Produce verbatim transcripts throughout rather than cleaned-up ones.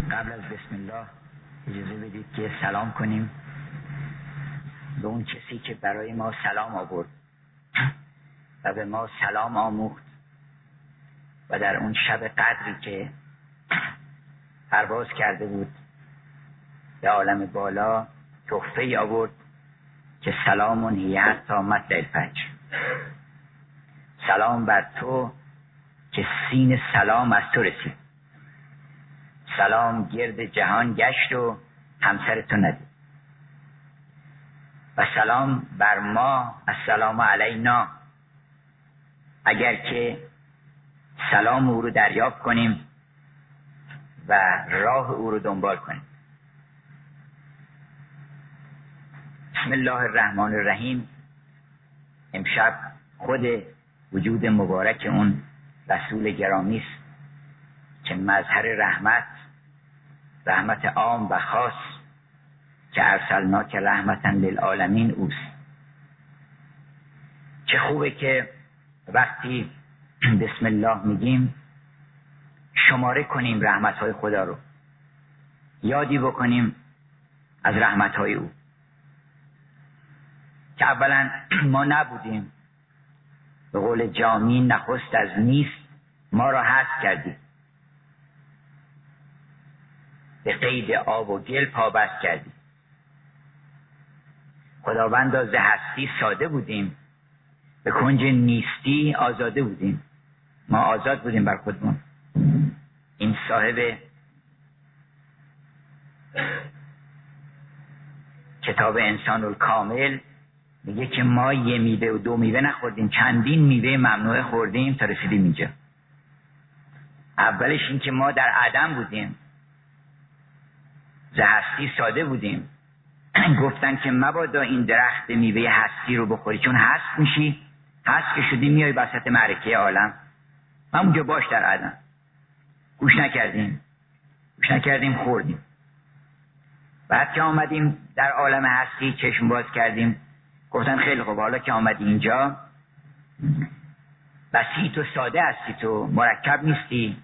قبل از بسم الله اجازه بدید که سلام کنیم به اون کسی که برای ما سلام آورد و به ما سلام آموخت و در اون شب قدری که پرواز کرده بود به عالم بالا تحفه آورد که سلام هی حتی مطلع الفجر. سلام بر تو که سین سلام از تو رسید. سلام گرد جهان گشت و همسر تو ندید. و سلام بر ما، السلام علینا، اگر که سلام او رو دریافت کنیم و راه او رو دنبال کنیم. بسم الله الرحمن الرحیم. امشب خود وجود مبارک اون رسول گرامی است که مظهر رحمت، رحمت عام و خاص که ارسلناک رحمتا للعالمین اوست. چه خوبه که وقتی بسم الله میگیم شماره کنیم رحمتهای خدا رو، یادی بکنیم از رحمتهای او که اولا ما نبودیم، به قول جامی نخست از نیست ما را هست کردی، به قید آب و گل پابست کردی. خداوندا ز هستی ساده بودیم، به کنج نیستی آزاده بودیم. ما آزاد بودیم بر خودمون. این صاحب کتاب انسان الکامل میگه که ما یه میوه و دو میوه نخوردیم، چندین میوه ممنوعه خوردیم تا رسیدیم اینجا. اولش این که ما در عدم بودیم، ز هستی ساده بودیم. گفتن که مبادا این درخت میوه هستی رو بخوری، چون هست میشی، هست که شدی میای وسط معرکه عالم. همونجا باش در عدم. گوش نکردیم گوش نکردیم خوردیم. بعد که آمدیم در عالم هستی چشم باز کردیم، گفتن خیلی خوب، حالا که آمدی اینجا بسیط و ساده هستی، تو مرکب نیستی،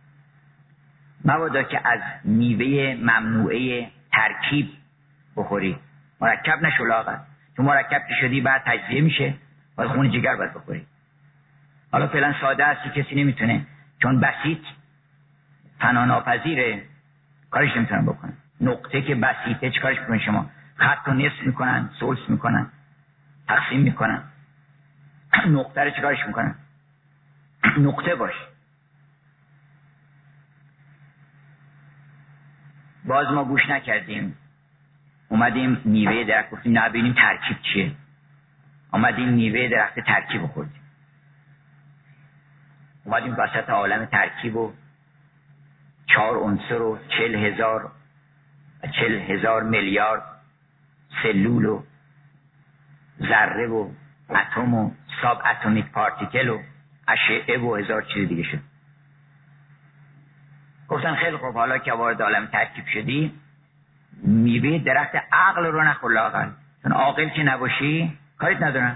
مبادا که از میوه ممنوعه ترکیب بخوری. مرکب نشو لاغر، تو مرکب که شدی بعد تجزیه میشه، باید خون جگر باید بخوری. حالا فعلا ساده هستی، کسی نمیتونه، چون بسیط فنا ناپذیره، کارش نمیتونن بکنن. نقطه که بسیطه چه کارش بکنن؟ شما خط رو نصف میکنن، ثلث میکنن، تقسیم میکنن. نقطه رو چه کارش میکنن؟ نقطه باش. باز ما گوش نکردیم، اومدیم میوه درخت گفتیم نه ببینیم ترکیب چیه. اومدیم میوه درخت ترکیب خوردیم. اومدیم وسط عالم ترکیب و چهار عنصر و چل هزار و چل هزار میلیارد سلول و ذره و اتم و ساب اتمیک پارتیکل و اشعه و هزار چیز دیگه شد. گفتن خیلی خوب، حالا که وارد عالم ترکیب شدی میوه درخت عقل رو نخور لااقل، چون عاقل که نباشی کاریت ندارن.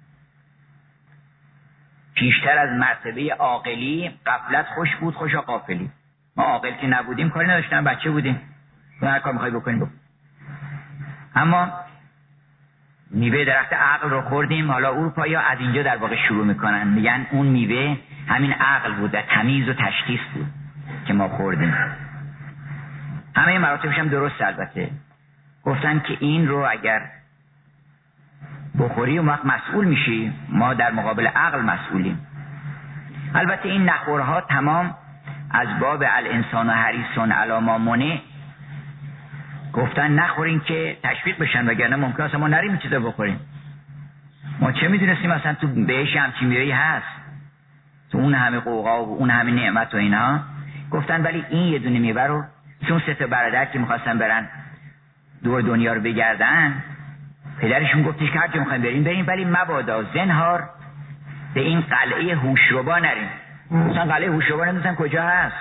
پیشتر از مرتبه عاقلی غفلت خوش بود، خوشا غافلی. ما عاقل که نبودیم کاری نداشتن، بچه بودیم، هر کار میخوای بکنیم بکن. اما میوه درخت عقل رو خوردیم. حالا اروپایی ها از اینجا در واقع شروع میکنن، میگن اون میوه همین عقل بود، تمیز و تشخیص بود که ما خوردیم. همه مراتبش هم درست. البته گفتن که این رو اگر بخوری اون وقت مسئول میشی، ما در مقابل عقل مسئولیم. البته این نخورها تمام از باب الانسان حریص علی ما منع گفتن نخورین که تشویق بشن، وگرنه ممکن است ما نریم این چیزا بخوریم. ما چه میدونستیم اصلا تو بهش همچین میوه‌ای هست، تو اون همه قوقا و اون همه نعمت و اینا. گفتن ولی این یه دونه میوه رو، چون سه تا برادر که میخواستن برن دور دنیا رو بگردن، پدرشون گفتش که هر جا میخوایم بریم بریم، ولی مبادا زنهار به این قلعه هوشربا نریم. مثلا قلعه هوشربا نمیدونن کجا هست.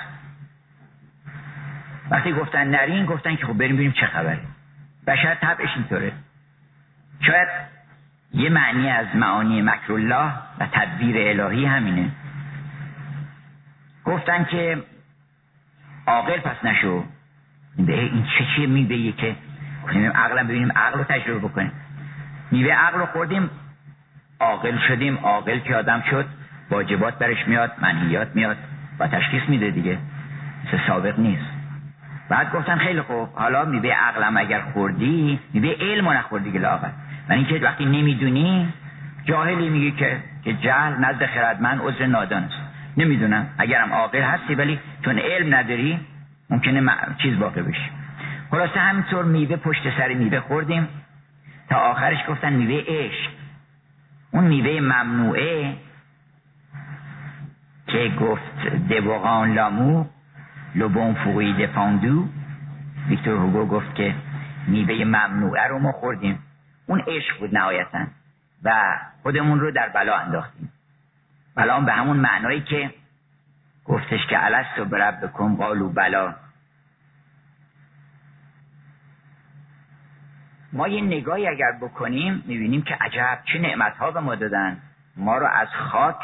وقتی گفتن نرین، گفتن که خب بریم بریم چه خبره. بشر طبعش اینطوره. شاید یه معنی از معانی مکر الله و تدبیر الهی همینه. گفتن که عاقل پس نشو، به این چه چیه میوه‌ایه که کنیم عقلم ببینیم، عقل رو تجربه بکنیم. میوه عقل رو خوردیم، عاقل شدیم. عاقل که آدم شد واجبات برش میاد، منهیات میاد و تشخیص میده دیگه، مثل سابق نیست. بعد گفتن خیلی خوب، حالا میوه عقلم اگر خوردی، میوه علم رو نخوردی دیگه لااقل. من اینکه وقتی نمیدونی جاهلی میگی که که جهل نزد خردمند عذر نادان است. نمیدونم، اگرم عاقل هستی ولی چون علم نداری ممکنه چیز واقع بشی. خلاصه همینطور میوه پشت سر میوه خوردیم تا آخرش گفتن میوه عشق. اون میوه ممنوعه که گفت دبوغان لامو لبون فوقی دفاندو، ویکتور هوگو گفت که میوه ممنوعه رو ما خوردیم، اون عشق بود نهایتاً و خودمون رو در بلا انداختیم. بلا به همون معنایی که گفتش که الستو بربکم قالوا بلا. ما یه نگاهی اگر بکنیم میبینیم که عجب چه نعمت‌ها به ما دادن. ما رو از خاک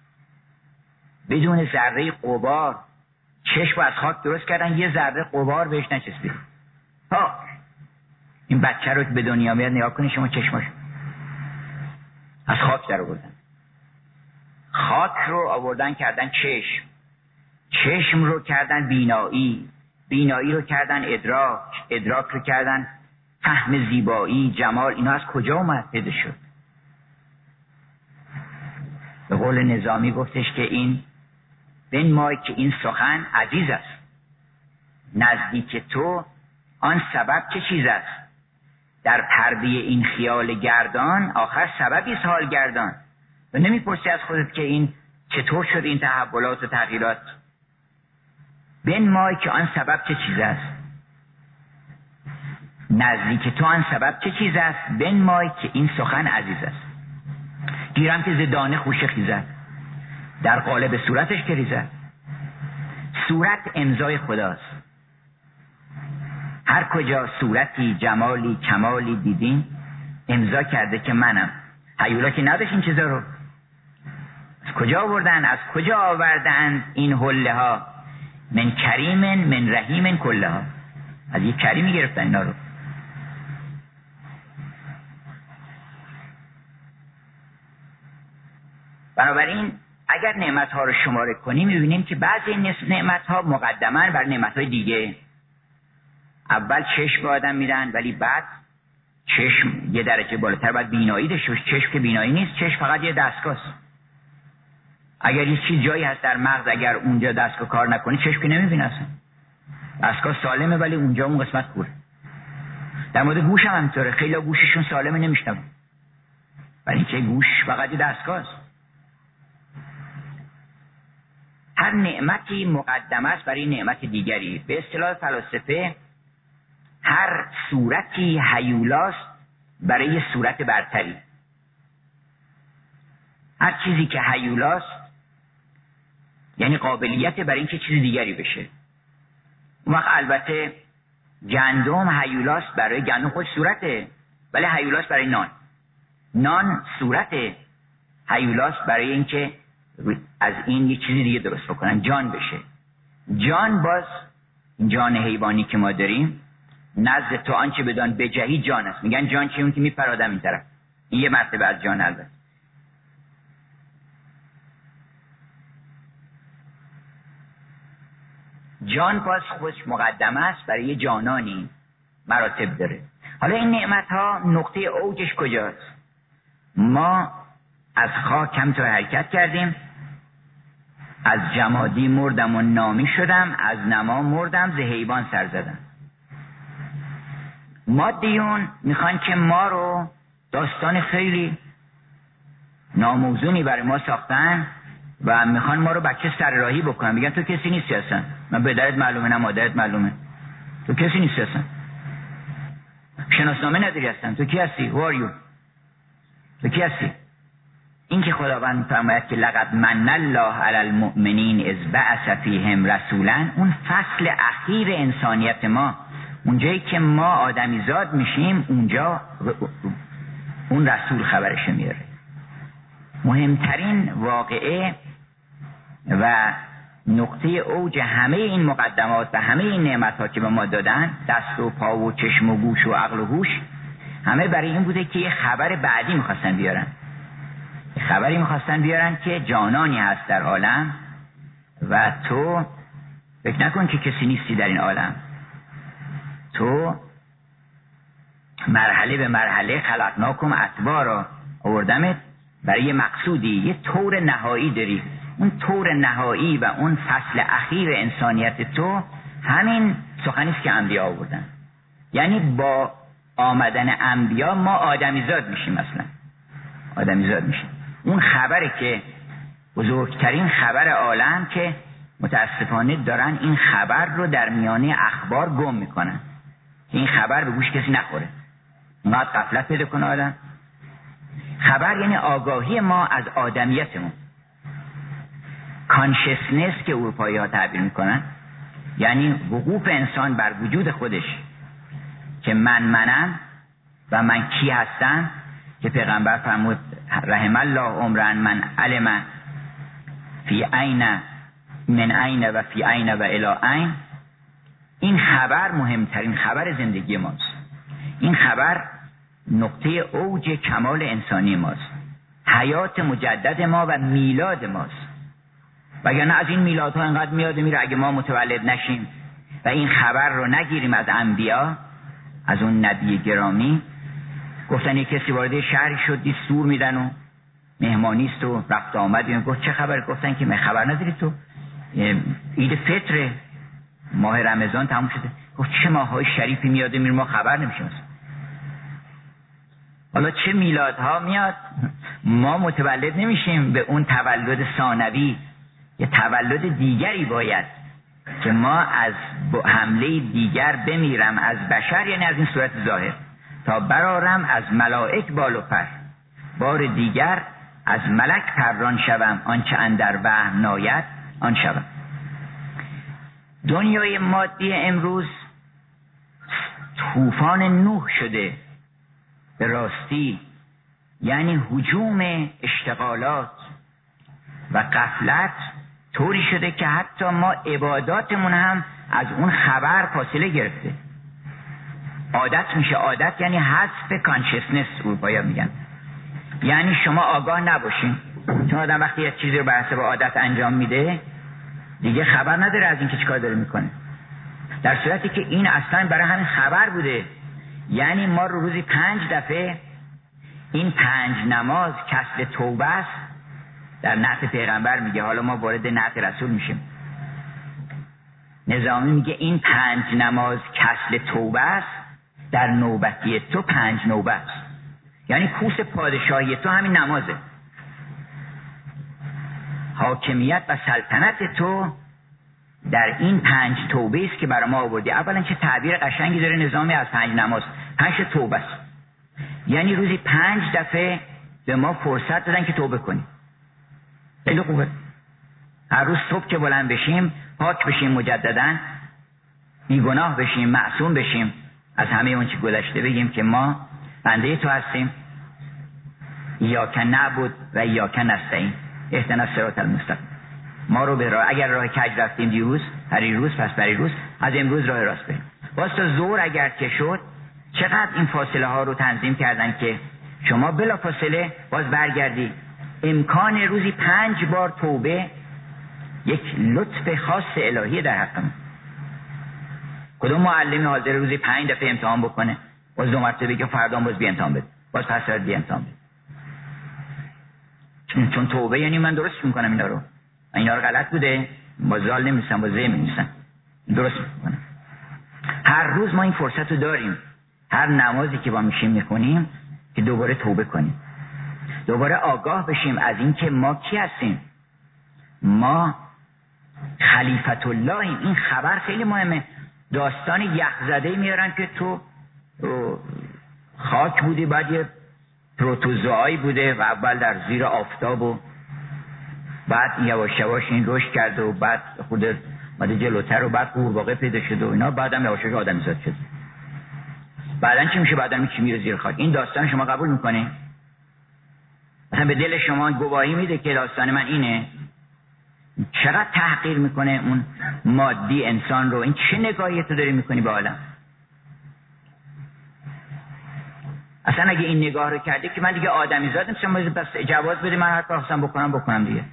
بدون ذره غبار، چشم از خاک درست کردن، یه ذره غبار بهش نچسبید. ها این بچه رو که به دنیا میاد نگاه کنید شما، چشماش از خاک در آوردن. خاک رو آوردن کردن چشم، چشم رو کردن بینایی، بینایی رو کردن ادراک، ادراک رو کردن فهم زیبایی، جمال. اینا از کجا اومد پیدا شد؟ به قول نظامی گفتش که این بنمای که این سخن عزیز است، نزدیک تو آن سبب چه چیز است؟ در پرده این خیال گردان آخر سببی است حال گردان. و نمیپرسی از خودت که این چطور شد این تحولات و تغییرات؟ بنمای که آن سبب چه چیز است، نزدیک تو آن سبب چه چیز است، بنمای که این سخن عزیز است. گیرم که زدانه خوشه خیزد، در قالب صورتش که ریزد. صورت امضای خداست. هر کجا صورتی جمالی کمالی دیدین امضا کرده که منم. هیولا که نداشت این چیزا رو. از کجا آوردن؟ از کجا آوردن این حله ها؟ من کریمن من رحیمن کله ها. از یک کریمی گرفتن اینا رو. بنابراین اگر نعمت ها رو شماره کنیم میبینیم که بعضی نعمت ها مقدماً بر نعمت های دیگه. اول چشم به آدم میدن ولی بعد چشم یه درجه بالاتر باید بینایی داشته باشه. چشم که بینایی نیست، چشم فقط یه دستگاه است. اگر یه چیز جایی هست در مغز اگر اونجا دستگاه کار نکنه چشم که نمیبینه اصلا. دستگاه سالمه ولی اونجا اون قسمت کوره. در مورد گوش هم همینطوره، خیلی گوششون سالمه نمیشنون ولی اینکه گوش فقط یه دستگاه است. هر نعمتی مقدمه است برای نعمت دیگری. به اصطلاح فلاسفه هر صورتی هیولاست برای صورت برتری. هر چیزی که هیولاست یعنی قابلیت برای اینکه چیز دیگری بشه. اون وقت البته گندم هیولاست برای گندم خود صورته ولی هیولاست برای نان. نان صورته، هیولاست برای اینکه از این یه چیزی دیگه درست بکنن، جان بشه. جان باز جان حیوانی که ما داریم نزد تو آنچه بدان بجهی جان است. میگن جان چیه؟ اون که میپرادم این طرف. این یه مرتبه از جان. البته جان باز خودش مقدمه است برای یه جانانی، مراتب داره. حالا این نعمت ها نقطه اوجش کجاست؟ ما از خاک همینطور حرکت کردیم، از جمادی مردم و نامی شدم، از نما مردم ز حیوان سر زدم. مادیون میخوان که ما رو داستان خیلی ناموزونی برای ما ساختن و میخوان ما رو بچه سرراهی بکنن. میگن تو کسی نیستی اصلا، من پدرت معلومه نه مادرت معلومه، تو کسی نیستی اصلا، شناسنامه نداری اصلا، تو کی هستی؟ Who are you؟ تو کی هستی؟ این که خداوند فرماید که لقد من الله علی المؤمنین اذ بعث فیهم رسولا، اون فصل اخیر انسانیت ما، اونجایی که ما آدمیزاد میشیم اونجا اون رسول خبرش میاره. مهمترین واقعه و نقطه اوج همه این مقدمات و همه این نعمت‌ها که به ما دادن، دست و پا و چشم و گوش و عقل و هوش، همه برای این بوده که یه خبر بعدی می‌خواستن بیارن. خبری می‌خواستن بیارن که جانانی هست در عالم و تو فکر نکن که کسی نیستی در این عالم. تو مرحله به مرحله خلقناکم اطوارا، آوردمت برای یه مقصودی، یه طور نهایی داری. اون طور نهایی و اون فصل اخیر انسانیت تو همین سخنی است که انبیا آوردن. یعنی با آمدن انبیا ما آدمیزاد میشیم، اصلا آدمیزاد میشیم. اون خبره که بزرگترین خبر عالم که متاسفانه دارن این خبر رو در میانه اخبار گم میکنن، این خبر به گوش کسی نخوره. اونقدر غفلت پیدا کنه آدم. خبر یعنی آگاهی ما از آدمیتمون. کانشسنس که اروپایی ها تعبیر میکنن، یعنی وقوف انسان بر وجود خودش، که من منم و من کی هستم، که پیغمبر فرمود رحم الله عمرن من علم فی عین من عین و فی عین و الی عین. این خبر مهمترین خبر زندگی ماست. این خبر نقطه اوج کمال انسانی ماست، حیات مجدد ما و میلاد ماست. وگرنه از این میلادها انقدر میاد میره، اگه ما متولد نشیم و این خبر رو نگیریم از انبیا، از اون نبی گرامی. گفتن یک کسی وارد شهری شد، دید سور میدن و مهمانیست و رفت آمد. گفت چه خبر؟ گفتن که من خبر نداری تو عید فطر ماه رمضان تموم شده. گفت چه ماهای شریفی میاد میره ما خبر نمیشیم. حالا چه میلادها میاد ما متولد نمیشیم به اون تولد ثانوی. یه تولد دیگری باید که ما از حمله دیگر بمیرم از بشر، یعنی از این صورت ظاهر، تا برارم از ملائک بال و پر، بار دیگر از ملک پران شوم، آنچه اندر وهم ناید آن شوم. دنیای مادی امروز طوفان نوح شده به راستی، یعنی هجوم اشتغالات و غفلت طوری شده که حتی ما عباداتمون هم از اون خبر فاصله گرفته. عادت میشه. عادت یعنی حذف کانشسنس، اروپایی ها میگن. یعنی شما آگاه نباشین، چون آدم وقتی یک چیزی رو به حسب عادت انجام میده دیگه خبر نداره از این که چیکار داره میکنه، در صورتی که این اصلا برای همین خبر بوده. یعنی ما رو روزی پنج دفعه این پنج نماز کسب توبه است. در نعت پیغمبر میگه، حالا ما وارد نعت رسول میشیم. نظامی میگه این پنج نماز کسب توبه است، در نوبتی تو پنج نوبه است. یعنی کوس پادشاهی تو همین نمازه. حاکمیت و سلطنت تو در این پنج توبه است که برای ما آوردی. اولا چه تعبیر قشنگی داره نظامی از پنج نماز. پنج توبه است، یعنی روزی پنج دفعه به ما فرصت دادن که توبه کنیم. خیلی خوبه. هر روز صبح که بلند بشیم پاک بشیم، مجددا بیگناه بشیم، معصوم بشیم از همه اون چی گذشته، بگیم که ما بنده تو هستیم، ایاک نعبد و ایاک نستعین اهدنا الصراط المستقیم. ما رو به راه، اگر راه کج رفتیم دیروز پریروز، پس پریروز، از امروز راه راست بریم. باز تا ظهر اگر که شد، چقدر این فاصله ها رو تنظیم کردن که شما بلا فاصله باز برگردی. امکان روزی پنج بار توبه یک لطف خاص الهی در حقم. کدوم معلمی حاضر روزی پنج دفعه امتحان بکنه، باز دو مرتبه بگه فردا باز بی امتحان بده، باز پس فردا بی امتحان بده؟ چون چون توبه یعنی من درست میکنم اینا رو، اینا رو غلط بوده، با زال نمیستم، با زه میستم، درست میکنم. هر روز ما این فرصت رو داریم، هر نمازی که با میشیم میخونیم که دوباره توبه کنیم، دوباره آگاه بشیم از این که ما کی هستیم. ما خلیفت اللهیم. این خبر خیلی مهمه. داستان یخزده میارن که تو خاک بودی، بعد یه پروتوزوایی بوده و اول در زیر آفتاب و بعد یواش یواش این رشد کرده و بعد خود ماده جلوتر و بعد قورباغه پیدا شده و اینا، بعدم یواش یواش آدمیزاد شد. بعدن چی میشه؟ بعدن چی میره زیر خاک. این داستان شما قبول میکنه؟ مثلا به دل شما گواهی میده که داستان من اینه؟ چقدر تحقیر میکنه اون مادی انسان رو. این چه نگاهی تو داری میکنی به عالم؟ اصلا اگه این نگاه رو کردی که من دیگه آدمی زاد نیستم، بس جواز بده من هر کار خواستم بکنم بکنم دیگه.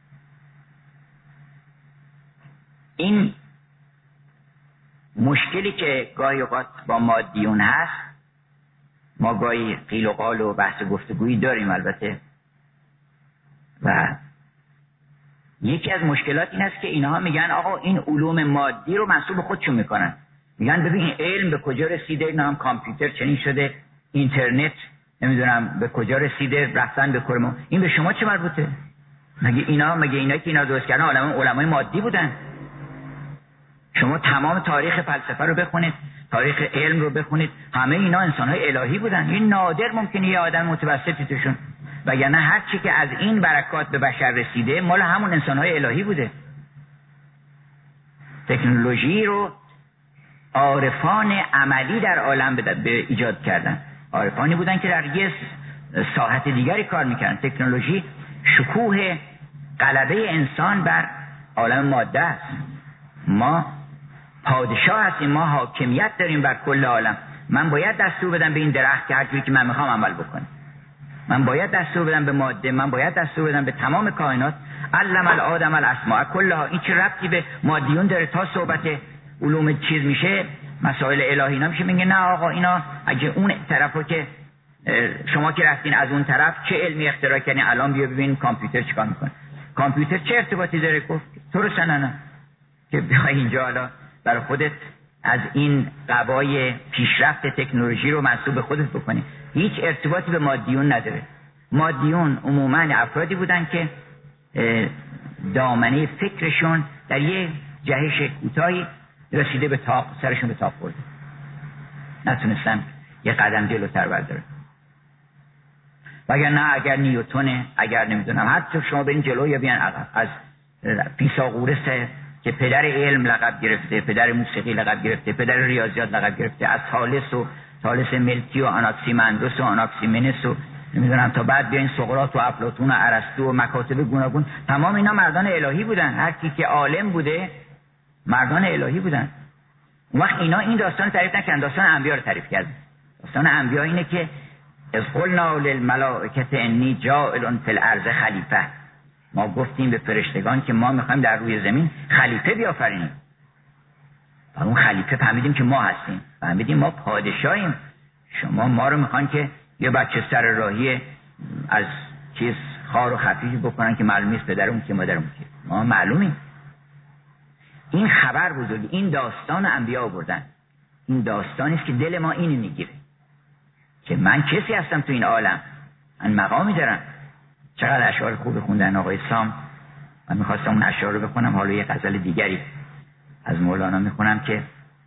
این مشکلی که گاهی اوقات با مادیون هست، ما گاهی قیل و قال و بحث گفتگویی داریم البته، و یکی از مشکلات این است که اینها میگن آقا این علوم مادی رو منسوب خودشون میکنن، میگن ببین این علم به کجا رسیده، اینا هم کامپیوتر چنین شده، اینترنت نمیدونم به کجا رسیده، رفتن به کره. این به شما چه مربوطه؟ مگه اینا مگه اینا که اینا درست کردن علمای علمای مادی بودن؟ شما تمام تاریخ فلسفه رو بخونید، تاریخ علم رو بخونید، همه اینا انسان‌های الهی بودن. این نادر ممکنه یه آدم متوسطی توشون، وگرنه هر چی که از این برکات به بشر رسیده مال همون انسان‌های الهی بوده. تکنولوژی رو عارفان عملی در عالم به ایجاد کردن، عارفانی بودن که در یه ساحت دیگری کار میکردن. تکنولوژی شکوه غلبه انسان بر عالم ماده است. ما پادشاه هستیم، ما حاکمیت داریم بر کل عالم. من باید دستور بدم به این درخت که هرچیزی که من میخوام عمل بکنه، من باید دستور بدم به ماده، من باید دستور بدم به تمام کائنات. علم الآدم الاسماء کلها. این چه ربطی به مادیون داره؟ تا صحبت علوم چیز میشه، مسائل الهی اینا میشه، میگه نه آقا اینا اگه اون طرفو که شما که رفتین از اون طرف چه علمی اختراع کردین، الان بیا ببین کامپیوتر چیکار میکنه. کامپیوتر چه ارتباطی داره؟ گفت تو رو سننه که بیای اینجا حالا برای خودت از این قبای پیشرفت تکنولوژی رو منسوب خودت بکنی. هیچ ارتباطی به مادیون نداره. مادیون عموما افرادی بودن که دامنه فکرشون در یه جهش کوتاهی رسیده به تاق، سرشون به تاق برده، نتونستن یه قدم جلوتر بردارن. وگر نه اگر نیوتونه، اگر نمیدونم حتی شما برین جلو یا بیان عقب، از فیثاغورس که پدر علم لقب گرفته، پدر موسیقی لقب گرفته، پدر ریاضیات لقب گرفته، از ثالث و ثالث ملکی و آناکسیمندس و آناکسیمنس و نمیدونم تا بعد بیاین سقراط و افلاطون و ارسطو و مکاتب گوناگون، تمام اینا مردان الهی بودن. هر کی که عالم بوده مردان الهی بودن. اون وقت اینا این داستان تعریف نکردن، داستان انبیا رو تعریف کردن. داستان انبیا اینه که از قلنا للملائکه انی جاعل فی الارض خلیفه، ما گفتیم به فرشتگان که ما میخوایم در روی زمین خلیفه بیافرینیم. و اون خلیفه فهمیدیم که ما هستیم، فهمیدیم ما پادشاهیم. شما ما رو میخوان که یه بچه سر راهی از چیز خار و خفیفی بکنن که معلوم نیست پدرمون که مادرمون که، ما معلومیم. این خبر بزرگی، این داستان انبیا آوردن. این داستانی است که دل ما اینو میگیره که من کسی هستم تو این عالم، من مقامی دارم. چقدر اشعار خوب خوندن آقای سام. من میخواستم اون اشعار رو بخونم، حالا یه غزل دیگری از مولانا میخونم که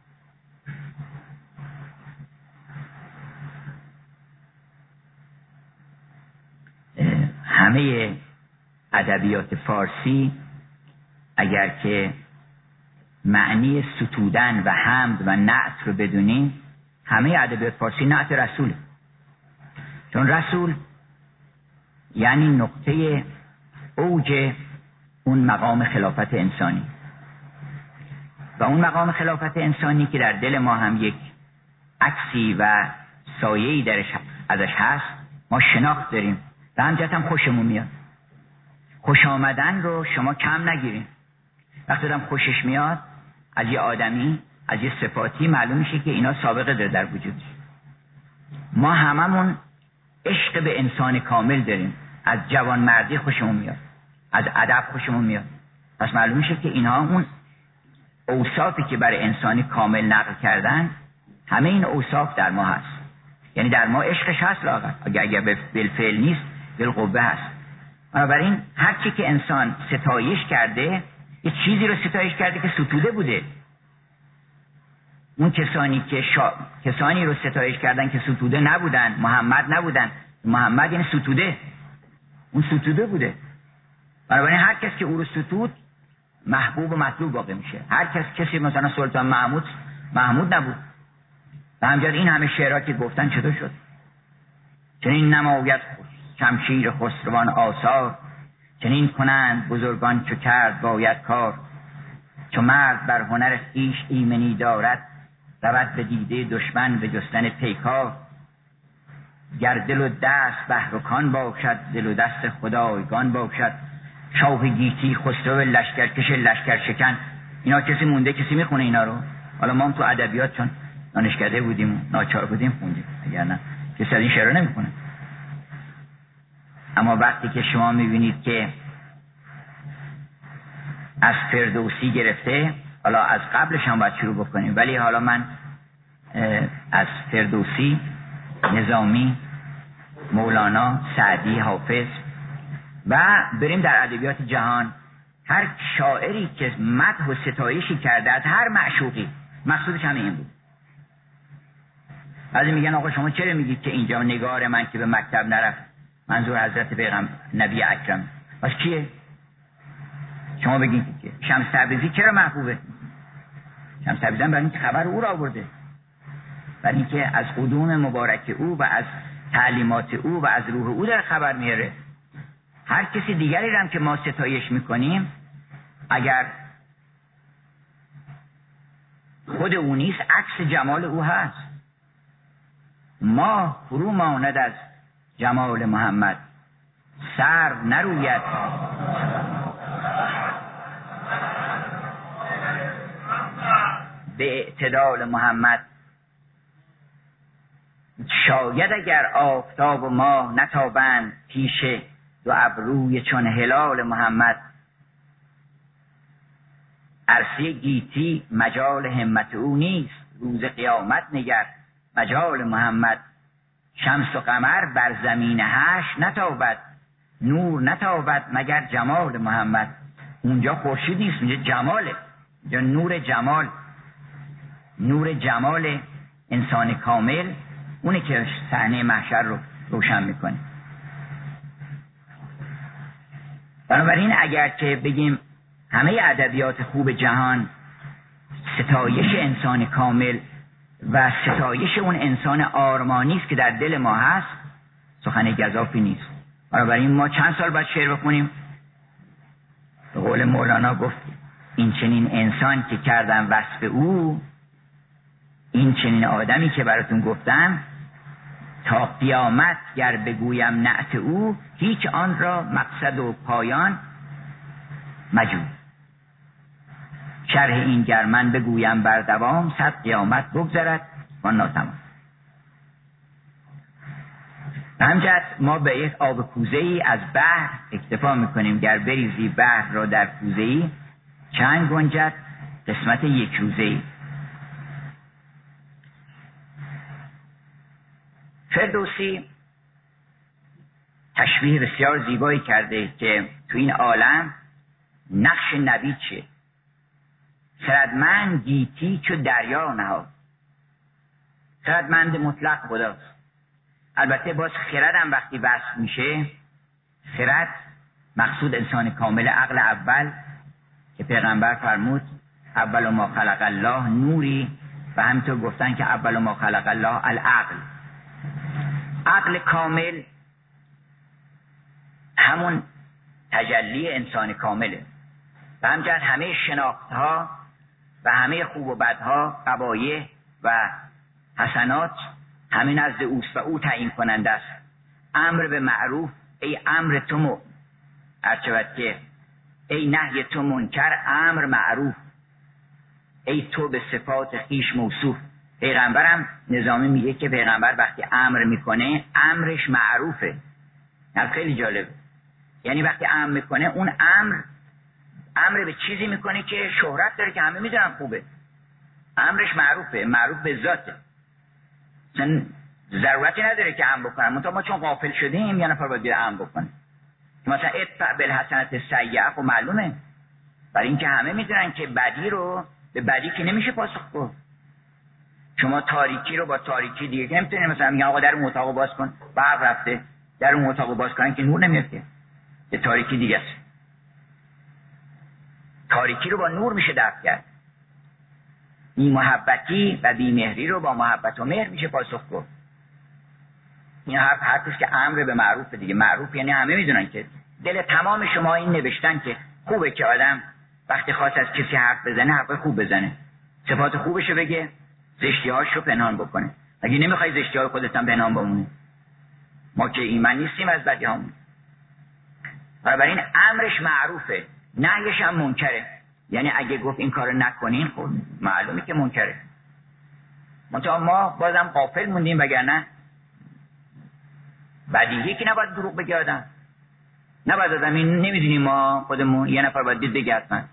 همه ادبیات فارسی اگر که معنی ستودن و حمد و نعت رو بدونیم، همه ادبیات فارسی نعت رسوله. چون رسول یعنی نقطه اوج اون مقام خلافت انسانی، و اون مقام خلافت انسانی که در دل ما هم یک عکسی و سایه‌ای درش ازش هست، ما شناخت داریم و همجت هم خوشمون میاد. خوش آمدن رو شما کم نگیرین. وقتی آدم خوشش میاد از یه آدمی، از یه صفاتی، معلوم میشه که اینا سابقه داره در وجودش. ما هممون عشق به انسان کامل داریم. از جوان مردی خوشمون میاد، از ادب خوشمون میاد. پس معلوم میشه که اینها اون اوصافی که برای انسانی کامل نقل کردن، همه این اوصاف در ما هست. یعنی در ما عشقش هست لاغر، اگر اگر بالفعل نیست بالقوه هست. بنابراین هر چی که انسان ستایش کرده، یه چیزی رو ستایش کرده که ستوده بوده. اون کسانی که شا... کسانی رو ستایش کردن که ستوده نبودن، محمد نبودن. محمد یعنی ستوده، اون ستوده بوده. بنابراین هر کس که او رو ستود محبوب و مطلوب واقع میشه. هر کس کسی مثلا سلطان محمود محمود نبود. و همجاز این همه شعرها که گفتن چطور شد؟ چنین نماید شمشیر خسروان آثار، چنین کنند بزرگان چو کرد باید کار، چو مرد بر هنر خویش ایمنی دارد، رود به دیده دشمن به جستن پیکار. گر دل و دست بحر و کان باشد، دل و دست خدایگان باشد. شاه گیتی خسرو لشکرکش لشکر شکن. اینا کسی مونده کسی میخونه اینا رو؟ حالا ما هم تو ادبیات چون دانشکده بودیم ناچار بودیم خوندیم، اگر نه کسی از این شعرها نمیخونه. اما وقتی که شما میبینید که از فردوسی گرفته، حالا از قبلش هم باید شروع بکنیم، ولی حالا من از فردوسی، نظامی، مولانا، سعدی، حافظ و بریم در ادبیات جهان، هر شاعری که مدح و ستایشی کرده از هر معشوقی، مقصودش همه این بود. بعضی میگن آقا شما چرا میگید که اینجا نگار من که به مکتب نرفت منظور حضرت پیغمبر نبی اکرم؟ پس کیه؟ شما بگید که شمس تبریزی چرا محبوبه؟ شمس تبریزی برای اینکه خبر او را آورده، برای اینکه از قدوم مبارک او و از تعلیمات او و از روح او داره خبر میاره. هر کسی دیگری رو هم که ما ستایش میکنیم، اگر خود او نیست عکس جمال او هست. ما فرو ماند از جمال محمد، سرو نروید به اعتدال محمد. شاید اگر آفتاب و ماه نتابند پیش دو ابروی چون هلال محمد. عرصه گیتی مجال همت او نیست، روز قیامت نگر مجال محمد. شمس و قمر بر زمین هش نتابد، نور نتابد مگر جمال محمد. اونجا خورشید نیست، اونجا جماله، اونجا نور جمال، نور جمال انسان کامل اونه که صحنه محشر رو روشن میکنه. بنابراین اگر که بگیم همه ادبیات خوب جهان ستایش انسان کامل و ستایش اون انسان آرمانی است که در دل ما هست، سخن گزافی نیست. بنابراین ما چند سال باید شعر بخونیم؟ به قول مولانا گفت این چنین انسان که کردم وصف او، این چنین آدمی که براتون گفتم، تا قیامت گر بگویم نعت او، هیچ آن را مقصد و پایان مجو. شرح این گر من بگویم بر دوام، صد قیامت بگذرد و ناتمام. همجد ما به یک آب کوزه‌ای از بحر اکتفا میکنیم. گر بریزی بحر را در کوزه‌ای، چند گنجد قسمت یک روزه‌ای. فردوسی تشبیه بسیار زیبایی کرده که تو این عالم نقش نبی چیه. خردمند گیتی چو دریا نهاد. خردمند مطلق خداست. البته باز خرد هم وقتی وصف میشه، خرد مقصود انسان کامل عقل اول که پیغمبر فرمود اول ما خلق الله نوری، و همینطور گفتن که اول ما خلق الله العقل. عقل کامل همون تجلی انسان کامله. و همچنین همه شناختها و همه خوب و بدها، قبایح و حسنات همین نزد اوست و او تعیین کننده است. امر به معروف ای امر تو م... ارچود که ای نهی تو منکر امر معروف، ای تو به صفات خیش موصوف. پیغمبرم نظامی میگه که پیغمبر وقتی امر میکنه امرش معروفه. نه خیلی جالب، یعنی وقتی امر میکنه اون امر امر به چیزی میکنه که شهرت داره که همه میدونن خوبه. امرش معروفه، معروف به ذاته. مثلا ضرورتی نداره که امر بکنن، منتها ما چون غافل شدیم یه نفر باید امر بکنه. مثلا ادفع بالحسنة السیئة خب معلومه، برای اینکه همه میدونن که بدی رو به بدی که نمیشه پاسخ داد. شما تاریکی رو با تاریکی دیگه که نمیتونید مثلا میگن آقا در اون اتاق باز کن، برق رفته در اون اتاق باز کنن که نور نمیاد که، یه تاریکی دیگه است. تاریکی رو با نور میشه دفع کرد. بی محبتی و بی مهری رو با محبت و مهر میشه پاسخ گفت. این حرف حرفش که امر به معروف دیگه. معروف یعنی همه میدونن که دل تمام شما این نوشتن که خوبه که آدم وقتی خواست از کسی حرف بزنه حرف خوب بزنه، صفات خوبشو بگه، زشتی‌هاشو پنهان بکنه. اگه نمیخوای زشتی‌های خودت هم پنهان بمونه، ما که ایمان نیستیم از بدیهامون. بنابراین امرش معروفه، نهیش هم منکره. یعنی اگه گفت این کارو نکنین، خب معلومه که منکره. منتها ما بازم غافل موندیم، وگرنه بدیهیه که نباید دروغ بگه آدم. نباید آدم این نمیدونیم ما خودمون، یه نفر باید دید بگه حتما.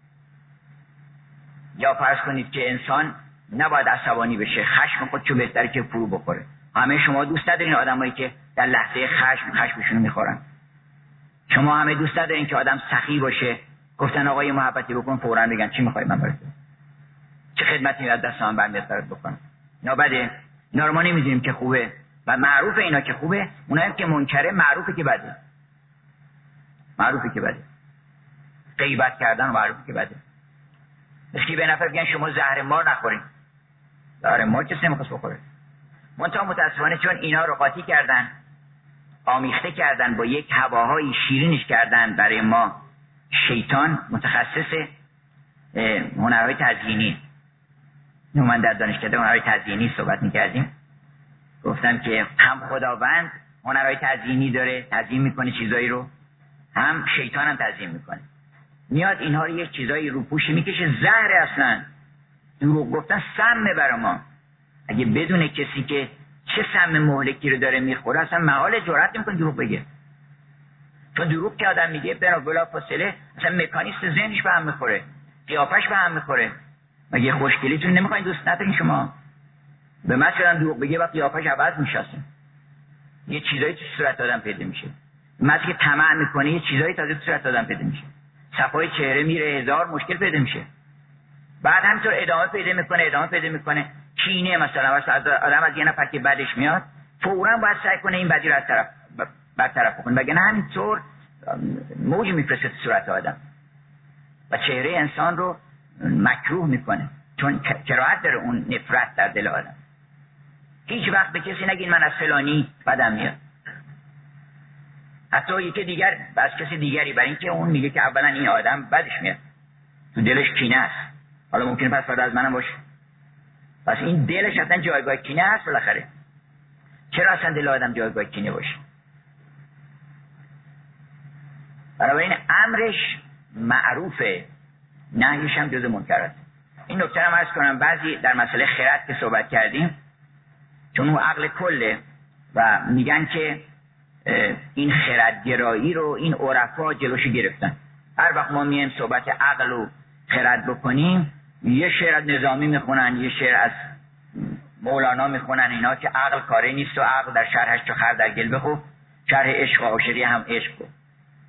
یا فرض کنید که انسان نباید عصبانی بشه، خشم خودشو بهتره که فرو بخوره. همه شما دوست ندارین آدمایی که در لحظه خشم خشمشون میخورن. شما همه دوست ندارین که آدم سخی باشه، گفتن آقا یه محبتی بکن فوراً بگن چی میخوای من برات، چه خدمتی از دست من برمیاد برات بکنم. اینا بده، اینا رو ما نمیدونیم که خوبه و معروف اینا که خوبه، اونایی که منکره معروفه که بده. معروفه که بده. غیبت کردن معروفه که بده. مثل به نفر بگن شما زهر مار نخورین. زهر مار کسی نمیخواست بخوره. منتها متاسفانه چون اینا رو قاطی کردن، آمیخته کردن با یک هواهای شیرینش کردن برای ما، شیطان متخصص هنرهای تزیینی. من در دانشکده هنرهای تزیینی صحبت میکردیم، گفتم که هم خداوند هنرهای تزیینی داره، تزیین میکنه چیزایی رو، هم شیطان هم تزیین میکنه. میاد اینها رو یک چیزایی رو پوشی میکشه، زهر اصلا. دروغ گفتن سمه برای ما. اگه بدون کسی که چه سم مهلکی رو داره میخوره، اصلا محال جرأت نمیکنه دروغ بگه. چون دروغ که آدم میگه بنا بلا فاصله اصلا مکانیسم ذهنش به هم میخوره، قیافش به هم میخوره. مگه خوشگلیتون نمیخواین دوست ندارین شما؟ به مثلا دروغ بگه و قیافش عوض میشه، یه چیزایی تو صورت آدم پیدا میشه. مثلا که طمع میکنه یه چیزایی تازه تو صورت آدم پیدا میشه، صفای چهره میره، هزار مشکل پیدا میشه. بعد همینطور ادامه پیدا میکنه ادامه پیدا میکنه کینه مثلا واسه آدم از یه نفر که بعدش میاد، فوراً باید سعی کنه این بدی رو از طرف برطرف کنه، وگرنه همینطور موج میفرسته تو صورت آدم و چهره انسان رو مکروه میکنه، چون کراهت داره اون نفرت در دل آدم. هیچ وقت به کسی نگین من از فلانی بدم میاد، حتی یکی دیگر از کسی دیگری، برای اینکه اون میگه که اولا این آدم بدش میاد، تو دلش کینه است. حالا ممکنه پس فردا از منم باشه، پس این دلش اصلا جایگاه کینه هست بالاخره. چرا اصلا دل آدم جایگاه کینه باشه؟ بنابراین امرش معروفه، نهیش هم جز منکرات. این نکته رو عرض کنم، بعضی در مسئله خرد که صحبت کردیم، چون اون عقل کله و میگن که این خردگرایی رو این عرفا جلوش گرفتن. هر وقت ما میایم صحبت عقل و خرد بکنیم، یه شعر از نظامی میخونن، یه شعر از مولانا میخونن، اینا که عقل کاری نیست و عقل در شرحش چو خر در گل بخو، شرح عشق و عاشقی هم عشق کن.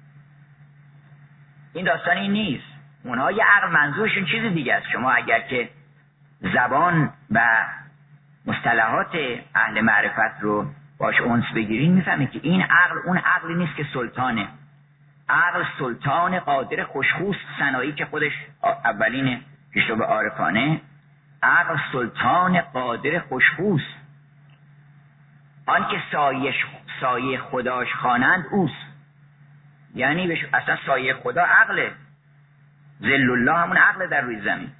این داستانی نیست. اونها یه عقل منظورشون چیز دیگه است. شما اگر که زبان و مصطلحات اهل معرفت رو باش انس بگیرین، میفهمید که این عقل اون عقلی نیست که سلطانه. عقل سلطان قادر خوشخوست سنایی که خودش اولین پیشرو عارفانه، عقل سلطان قادر خوشخوست، آن که سایه سایه خداش خوانند اوست. یعنی اصلا سایه خدا عقله، ذل الله همون عقل در روی زمین.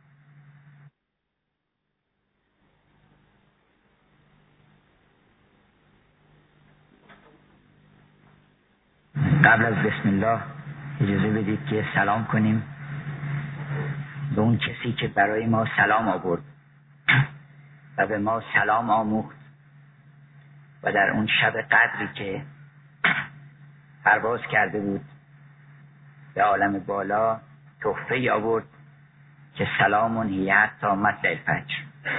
قبل از بسم الله اجازه بدید که سلام کنیم به اون کسی که برای ما سلام آورد و به ما سلام آموخت و در اون شب قدری که پرواز کرده بود به عالم بالا تحفه آورد که سلامون هی حتی مطلع الفجر.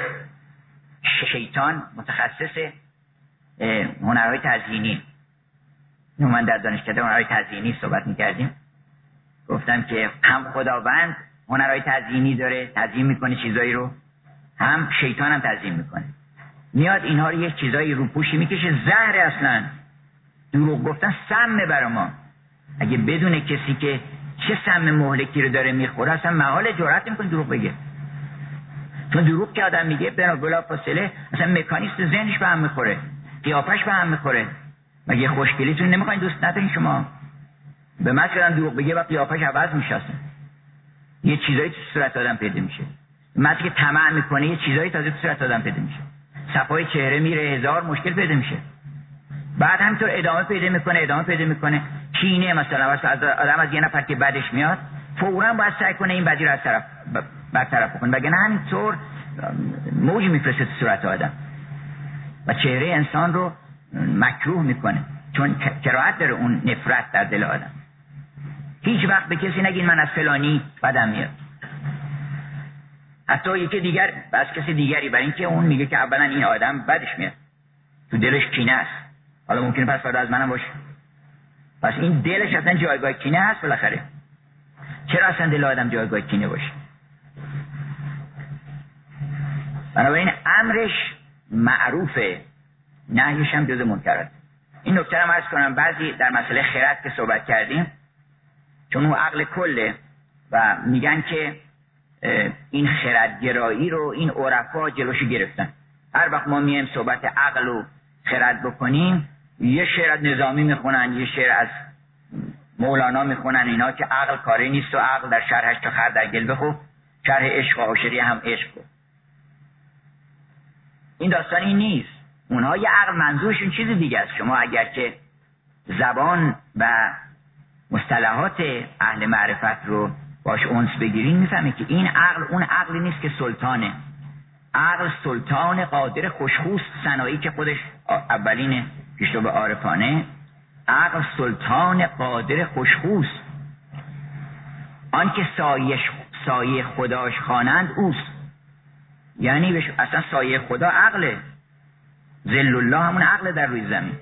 شیطان متخصص هنرهای تزیینی. من در دانشکده هنرهای تزیینی صحبت میکردیم، گفتم که هم خداوند هنرهای تزیینی داره، تزیین میکنه چیزایی رو، هم شیطان هم تزیین میکنه. میاد اینها رو یک چیزایی رو پوشی میکشه، زهر اصلا. دروغ گفتن سمه برای ما. اگه بدون کسی که چه سم مهلکی رو داره میخوره، اصلا محال جرأت نمیکنه دروغ بگه. چون دروغ که آدم میگه بنا بلا فاصله اصلا مکانیسم ذهنش به هم میخوره، قیافش به هم میخوره. مگه خوشگلیتون نمیخواین دوست ندارین شما؟ به من کردن دروغ بگه و قیافش عوض میشه. یه چیزایی تو صورت آدم پیدا میشه. مردی که طمع میکنه یه چیزایی تازه تو صورت آدم پیدا میشه. صفای چهره میره، هزار مشکل پیدا میشه. بعد همینطور ادامه پیدا میکنه ادامه پیدا میکنه کینه مثلا واسه از آدم از یه نفر که بدش میاد فوراً باید سعی کنه این بدی رو از طرف برطرف کنه، وگرنه همینطور موج میفرسته تو صورت آدم و چهره انسان رو مکروه میکنه، چون کراهت داره اون نفرت در دل آدم. هیچ وقت به کسی نگین من از فلانی بدم میاد، حتی یکی دیگر از کسی دیگری، برای اینکه اون میگه که اولا این آدم بدش میاد، تو دلش کینه است. حالا ممکنه پس فردا از منم باشه، پس این دلش اصلا جایگاه کینه هست. بالاخره چرا اصلا دل آدم جایگاه کینه باشه؟ بنابراین امرش معروفه، نهیش هم جز منکرات. این نکته رو عرض کنم، بعضی در مسئله خرد که صحبت کردیم، چون اون عقل کله و میگن که این خردگرایی رو این عرفا جلوشو گرفتن. هر وقت ما میایم صحبت عقل و خرد بکنیم، یه شعر از نظامی میخونن، یه شعر از مولانا میخونن، اینا که عقل کاری نیست و عقل در شرحش تا خر در گل بخو، شرح عشق و عاشقی هم عشق کن. این داستان این نیست. اونها یه عقل منظورشون چیز دیگه است. شما اگر که زبان و مصطلحات اهل معرفت رو باش انس بگیرین میفهمید که این عقل اون عقلی نیست که سلطانه. عقل سلطان قادر خوشخوست صناعی که خودش اولین پیشرو به عارفانه، عقل سلطان قادر خوشخوست، آن که سایه سایه خداش خوانند اوست. یعنی بش... اصلا سایه خدا عقله، ذل الله همون عقل در روی زمین.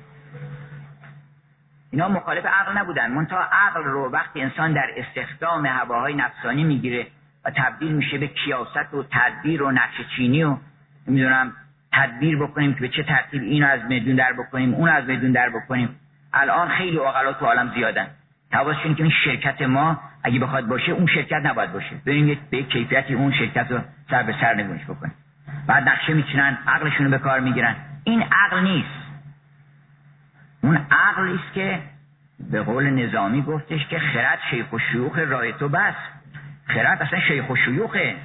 اینا مخالف عقل نبودن، منتها عقل رو وقتی انسان در استخدام هواهای نفسانی میگیره و تبدیل میشه به کیاست و تدبیر و نقش چینی و نمیدونم تدبیر بکنیم که به چه ترتیب اینو از میدون در بکنیم اون از میدون در بکنیم. الان خیلی عقلا تو عالم زیادن، حواسشون که این شرکت ما اگه بخواد باشه اون شرکت نباید باشه، بریم به کیفیتی اون شرکت رو سر به سر نگونش بکنیم. بعد نقشه میچینن، عقلشون رو به کار میگیرن. این عقل نیست. اون عقلی است که به قول نظامی گفتش که خرد شیخ و شیوخ رای تو بس. خرد اصلا شیخ و شیوخه،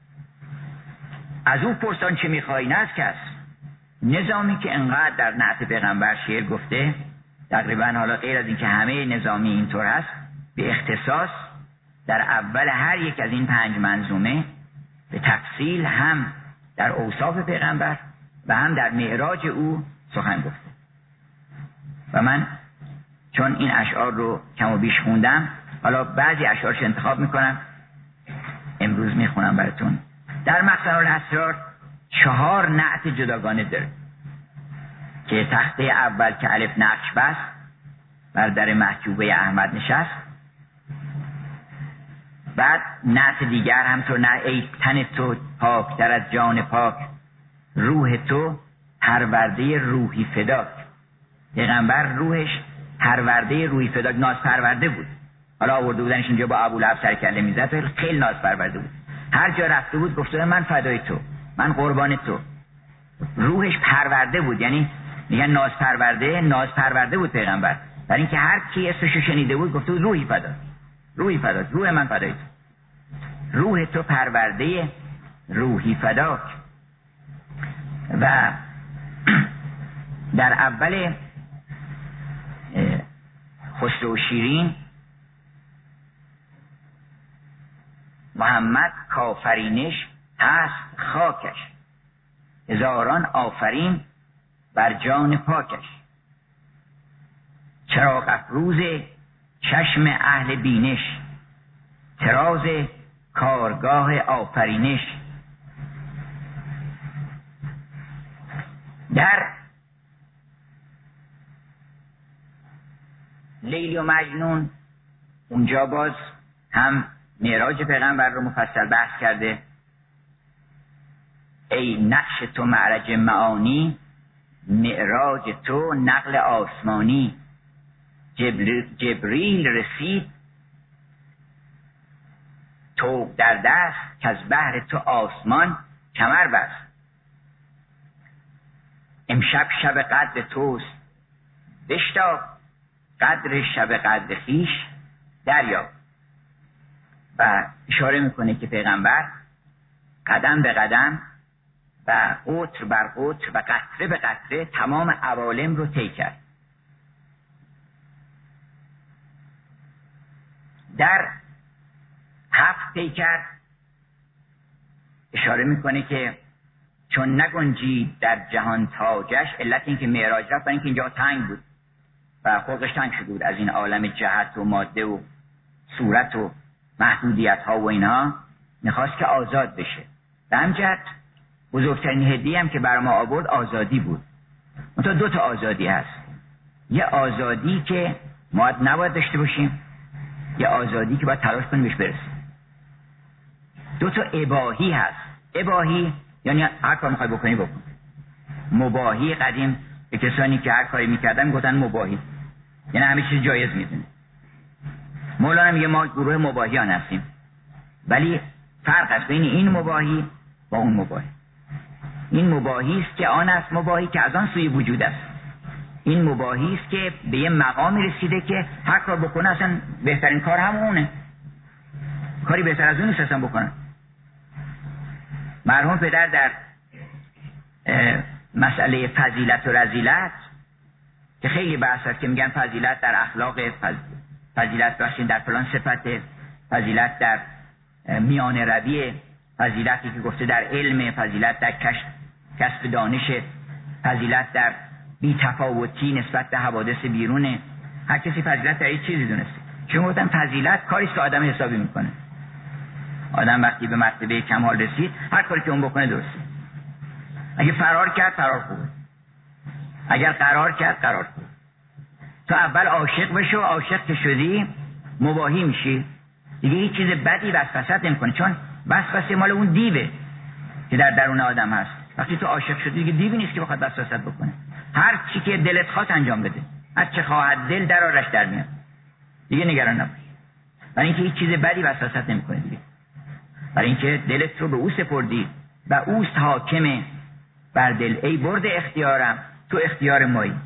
از او پرسان چه میخوایی نه از کس. نظامی که انقدر در نعت پیغمبر شعر گفته، تقریبا حالا غیر از این که همه نظامی اینطور هست، به اختصاص در اول هر یک از این پنج منظومه به تفصیل هم در اوصاف پیغمبر و هم در معراج او سخن گفته. و من چون این اشعار رو کم و بیش خوندم، حالا بعضی اشعارش انتخاب میکنم امروز میخونم براتون. در مخزن الاسرار چهار نعت جداگانه داره که تخته اول که الف نقش بست بر در محجوبه احمد نشست، بعد نعت دیگر همطور نه ای تن تو پاک در از جان پاک، روح تو پرورده روحی فداک. پیغمبر روحش پرورده روحی فداک، ناز پرورده بود. حالا آورده بودنش اینجا با ابولهب سر کله میزد، خیلی ناز پرورده بود. هر جا رفته بود گفته من فدای تو، من قربان تو. روحش پرورده بود، یعنی میگن ناز پرورده، ناز پرورده بود پیغمبر، برای اینکه هر کی اسمشو شنیده بود گفته بود روحی فدا، روحی فدا، روح من فدای تو، روح تو پرورده روحی فداک. و در اول خسرو و شیرین محمد کافرینش هست خاکش، هزاران آفرین بر جان پاکش. چراغ افروز چشم اهل بینش، تراز کارگاه آفرینش. در لیلی و مجنون اونجا باز هم معراج پیغمبر رو مفصل بحث کرده. ای نقش تو معرج معانی، معراج تو نقل آسمانی. جبریل رسید تو در دست، که از بحر تو آسمان کمر بست. امشب شب قدر توست بشتاب، قدر شب قدر خیش دریاب. و اشاره میکنه که پیغمبر قدم به قدم و قطر بر قطر و قطره به قطره تمام عوالم رو طی کرد. در هفت طی کرد اشاره میکنه که چون نگنجید در جهان تاجش، علت این که معراج رفت برای اینکه اینجا تنگ بود و خلقش تنگ شده بود از این عالم جهت و ماده و صورت و محدودیت ها و اینها، میخواست که آزاد بشه. به همین جهت بزرگترین هدیه هم که بر ما آورد آزادی بود. منتها دو تا آزادی هست، یه آزادی که ما نباید داشته باشیم، یه آزادی که باید تلاش کنیم بهش برسیم. دو تا اباحی هست. اباحی یعنی هر کار میخوای بکنی بکن. مباحی قدیم به کسانی که هر کاری میکردن گفتن مباحی، یعنی همه چیز جایز میدونه. مولانا میگه ما گروه مباحیان هستیم، ولی فرق است بین این مباحی با اون مباحی. این مباحی است که آن است مباحی که از آن سوی وجود است. این مباحی است که به یه مقامی رسیده که هر کار بکنه اصلا بهترین کار همونه، کاری بهتر از اون نیست اصلا بکنه. مرحوم پدر در مسئله فضیلت و رذیلت که خیلی بحث هست که میگن فضیلت در اخلاق، فضیلت بخشین در فلان صفت، فضیلت در میان روی، فضیلتی که گفته در علم، فضیلت در کشف کسب دانش، فضیلت در بی تفاوتی نسبت به حوادث بیرونه. هر کسی فضیلت در یک چیزی دونسته. چون گفتن فضیلت کاری است که آدم حسابی میکنه. آدم وقتی به مرتبه کمال رسید هر کاری که اون بکنه درسته. اگه فرار کرد فرار خوبه، اگر قرار کرد قرار خوبه. تو اول عاشق بشو، عاشق که شدی مباحی میشی دیگه، هیچ چیز بدی وسوسه نمیکنه، چون وسوسه مال اون دیوه که در درون آدم هست. وقتی تو عاشق شدی دیگه دیوی نیست که بخواد وسوسه بکنه. هر چی که دلت خواست انجام بده، هر چه خواهد دل در آرش در میاد، دیگه نگران نباش. برای اینکه هیچ چیز بدی وسوسه نمیکنه دیگه، برای اینکه دلت رو به او سپردی و اوست حاکم بر دل. ای برده اختیارم تو اختیار مایی،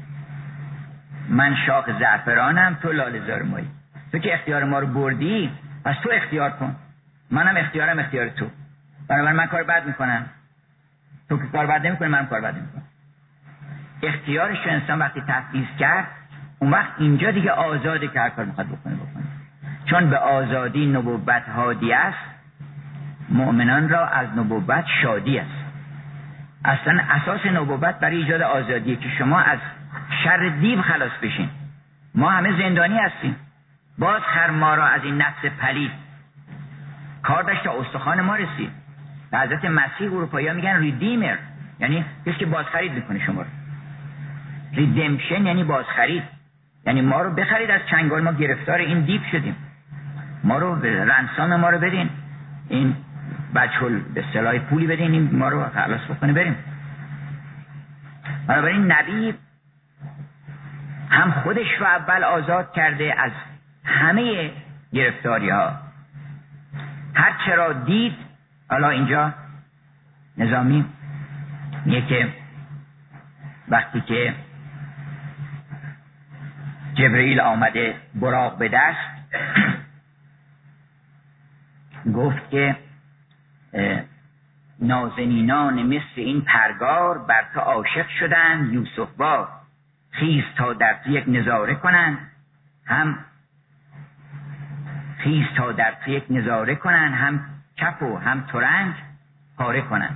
من شاخ زعفرانم تو لاله زار مایی. تو که اختیار ما رو بردی پس تو اختیار کن، منم اختیارم اختیار تو. بنابراین من کار بد میکنم، تو که کار بد نمیکنی منم کار بد نمیکنم. اختیارش رو انسان وقتی تفویض کرد اون وقت اینجا دیگه آزاده که هر کار میخواد بکنه بکنه. چون به آزادی نبوت هادی است، مؤمنان را از نبوت شادی است. اصلا اساس نبوت برای ایجاد آزادیه که شما از شر دیو خلاص بشین. ما همه زندانی هستیم، باز خر ما را از این نفس پلید کار داشت تا استخوان ما رسید. به حضرت مسیح اروپایی ها میگن ریدیمر، یعنی کسی که بازخرید میکنه شما رو. ریدمشن یعنی بازخرید، یعنی ما رو بخرید از چنگال، ما گرفتار این دیو شدیم، ما رو رنسان ما رو بدین، این بچه‌ل به اصطلاح پولی بدین، این ما رو خلاص بکنه بریم. بنابراین نبی هم خودش رو اول آزاد کرده از همه گرفتاری ها. هر چرا دید، حالا اینجا نظامی میگه که وقتی که جبرئیل آمده براق به دست گفت که نازنینان مثل این پرگار بر تو عاشق شدن یوسف وار، خیز تا در تو یک نظاره کنن هم خیز تا در تو یک نظاره کنن هم کف و هم ترنج پاره کنن.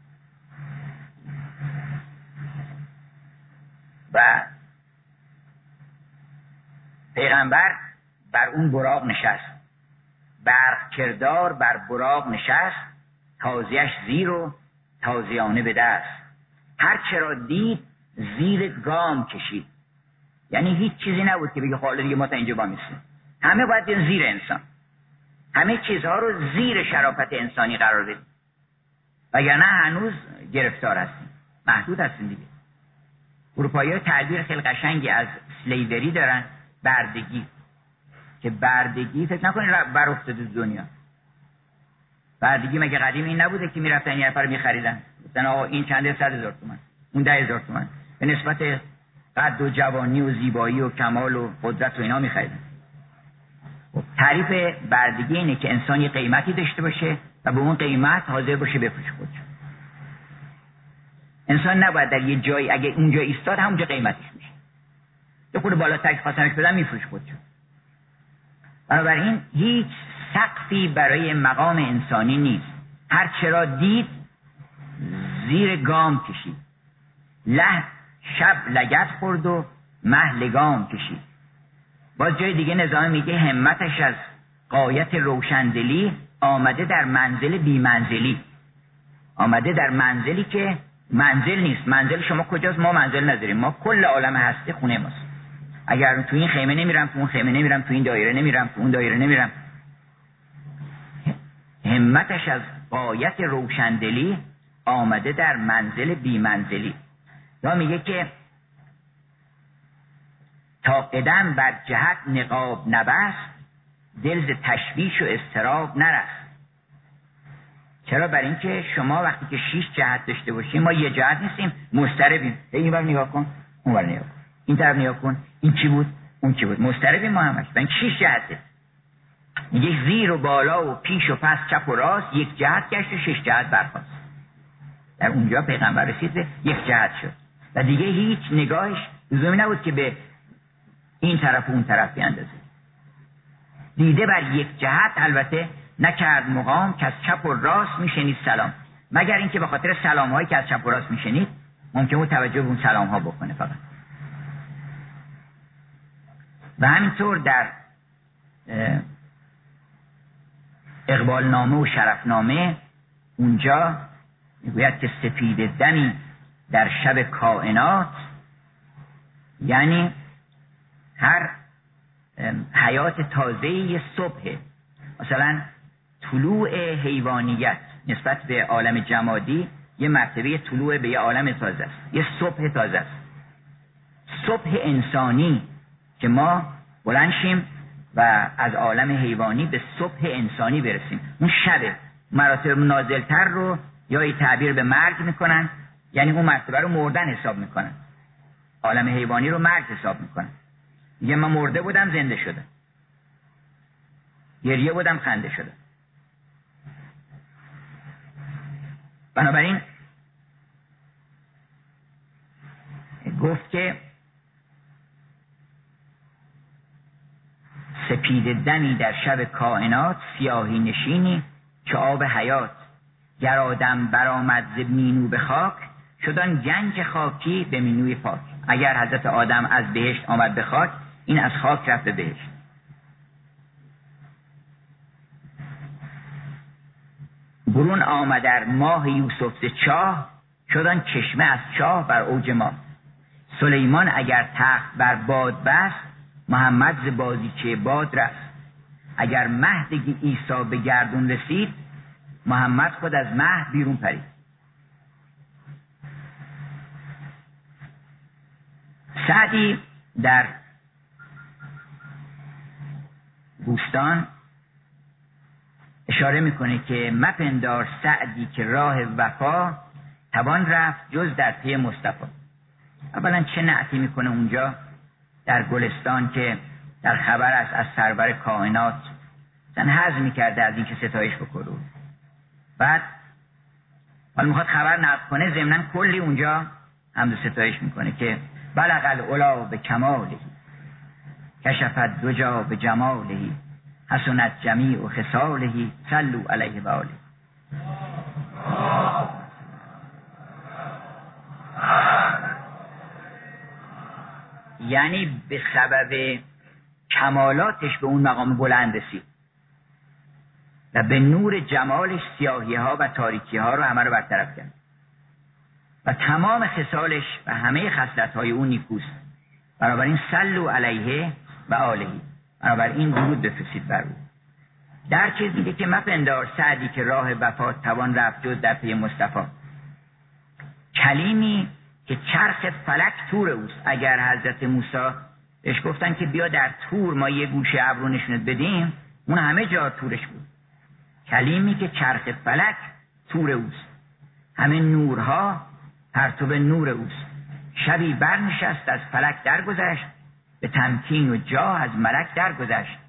و پیغمبر بر اون براق نشست، برق کردار بر براق نشست، تازیش زیر و تازیانه به دست. هر چرا دید زیر گام کشید، یعنی هیچ چیزی نبود که بگه خاله دیگه ما تا اینجا با میسیم. همه باید بین زیر انسان، همه چیزها رو زیر شرافت انسانی قرار بدیم، وگرنه هنوز گرفتار هستیم، محدود هستیم دیگه. اروپایی ها تعبیر خیلی قشنگی از سلیوری دارن، بردگی، که بردگی فکر نکنید بر افتاده دنیا. بردگی مگه قدیم این نبوده که میرفتن یه نفر میخریدن، گفتن آقا این چند صد هزار تومان، اون ده هزار تومان، به نسبت قد و جوانی و زیبایی و کمال و قدرت و اینا میخریدن. تعریف بردگی اینه که انسان یه قیمتی داشته باشه و به اون قیمت حاضر باشه بفروشه خودش. انسان نباید در یه جایی اگه اونجا ایستاد همونجا قیمتش میشه. یه خورده بالاتر که خواستنش بدن میفروش خودش. بنابراین هیچ سقفی برای مقام انسانی نیست. هر چرا دید زیر گام کشید. له شب لگد خورد و مه لگام کشید. باز جای دیگه نظام میگه همتش از غایت روشندلی آمده در منزل بی منزلی. آمده در منزلی که منزل نیست. منزل شما کجاست؟ ما منزل نداریم. ما کل عالم هستی خونه ماست. اگر تو این خیمه نمیرم، تو اون خیمه نمیرم، تو این دایره نمیرم، تو اون دایره نمیرم. همتش از غایت روشندلی آمده در منزل بی منزلی. یا میگه که تا قدم بر جهت نقاب نبست، دل ز تشویش و اضطراب نرست. چرا؟ بر این که شما وقتی که شش جهت داشته باشیم، ما یه جهت نیستیم، مضطربیم. این بر نگاه کن، اون بر نگاه کن، این طرف نگاه کن، این چی بود، اون چی بود، مضطربیم ما همش. ببین شش جهته. میگه زیر و بالا و پیش و پس، چپ و راست، یک جهت گشت و شش جهت برخاست. در اونجا پیغمبر رسید به یک جهت شد و دیگه هیچ نگاهش لزومی نبود که به این طرف و اون طرف بیاندازه. دیده بر یک جهت البته نکرد مقام، که از چپ و راست میشنید سلام. مگر اینکه به خاطر سلام هایی که از چپ و راست میشنید ممکنه توجه به اون سلام ها بکنه فقط. و همینطور در اقبال نامه و شرف نامه اونجا میگوید که سپید دمی در شب کائنات، یعنی هر حیات تازه‌ای صبح. مثلا طلوع حیوانیت نسبت به عالم جمادی یه مرتبه طلوع به یه عالم تازه است، یه صبح تازه است. صبح انسانی که ما بلند شیم و از عالم حیوانی به صبح انسانی برسیم، اون شب مراتب نازلتر رو یا ای تعبیر به مرگ میکنن، یعنی اون مرتبه رو مردن حساب میکنن. عالم حیوانی رو مرگ حساب میکنن. میگه من مرده بودم زنده شدم، گریه بودم خنده شدم. بنابراین گفت که سپید دمی در شب کائنات، سیاهی نشینی چه آب حیات. گر آدم برآمد ز مینو به خاک، شدن گنج خاکی به مینوی پاک. اگر حضرت آدم از بهشت آمد به خاک، این از خاک رفت به بهشت. برون آمد در ماه یوسف ز چاه، شدن چشمه از چاه بر اوج ماه. سلیمان اگر تخت بر باد بست، محمد ز بازیچه باد رست. اگر مهد عیسی به گردون رسید، محمد خود از مهد بیرون پرید. سعدی در بوستان اشاره میکنه که مپندار سعدی که راه وفا، توان رفت جز در پی مصطفی. اولا چه نعتی میکنه اونجا در گلستان که در خبر است از سرور کائنات، زن حظ میکرده از این که ستایش بکنه. بعد حالا میخواد خبر نقل کنه، ضمناً کلی اونجا حمد و ستایش میکنه که بلغ العلا به کماله، کشفت دجا به جماله، حسنت جمیع و خصاله، صلوا علیه و آله. یعنی به سبب کمالاتش به اون مقام بلند رسید و به نور جمالش سیاهی ها و تاریکی ها رو همه رو برطرف کرد و تمام خصالش و همه خصلت های اون نیکوست. بنابراین صلوا علیه و آله، بنابراین درود بفرستید بر او. در چیز دیگه که مپندار سعدی که راه وفا، توان رفت جز در پی مصطفی. کلیمی که چرخ فلک تور اوست. اگر حضرت موسی بهش گفتن که بیا در تور ما یه گوشه ابرو نشونت بدیم، اون همه جا تورش بود. کلیمی که چرخ فلک تور اوست، همه نورها پرتو نور اوست. شبی برنشست از فلک درگذشت، به تمکین و جاه از ملک درگذشت.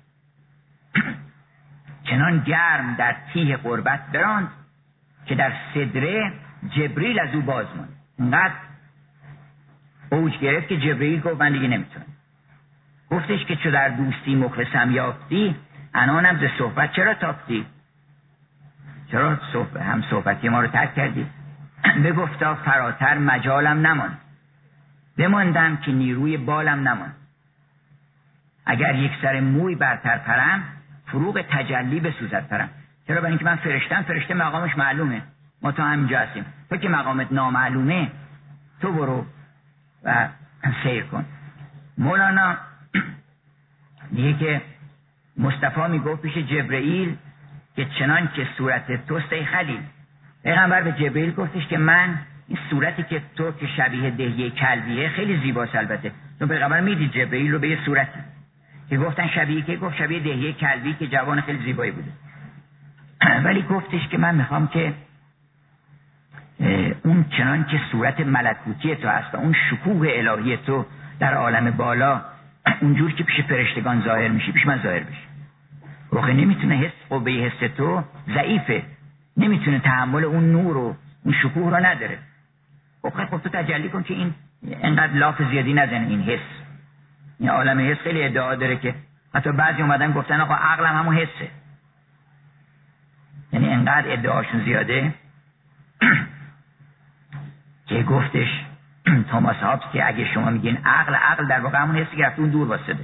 چنان گرم در تیه قربت براند، که در صدره جبریل از او باز ماند. انقدر اوج گرفت که جبریل گفت من دیگه نمیتونم. گفتش که چو در دوستی مخلصم یافتی، انانم ز صحبت چرا تافتی؟ چرا صحبت هم صحبتی ما رو ترک کردی؟ بگفتا فراتر مجالم نمان، بماندم که نیروی بالم نمان. اگر یک سر موی برتر پرم، فروغ تجلی بسوزد پرم. چرا؟ برای اینکه من فرشتم، فرشته مقامش معلومه، ما تا همینجا هستیم. تو که مقامت نامعلومه، تو برو و سیر کن. مولانا میگه که مصطفی میگفت پیش جبرئیل که چنان که صورت توست ای خلیل. پیغمبر به جبرئیل گفتش که من این صورتی که تو که شبیه دهیه کلبیه خیلی زیباست. البته تو پیغمبر میدید جبرئیل رو به یه صورتی که گفتن شبیه، که گفت شبیه دهیه کلبی که جوان خیلی زیبایی بوده، ولی گفتش که من میخوام که اون چنان که صورت ملکوتی تو هست، اون شکوه الهی تو در عالم بالا اونجور که پیش فرشتگان ظاهر میشی پیش من ظاهر بشی. روخه نمیتونه حس، قوه حس تو ضعیفه، نمیتونه تحمل اون نور و اون شکوه رو نداره. روخه خب تو تجلی کن که این انقدر لاف زیادی نزنه. این حس، این عالم حس خیلی ادعا داره که حتی بعضی اومدن گفتن آقا عقلم همون حسه، یعنی انقدر ادعاشون زیاده که گفتش توماس هابس که اگه شما میگین عقل، عقل در واقع همون حسی که رفته اون دور واسطه،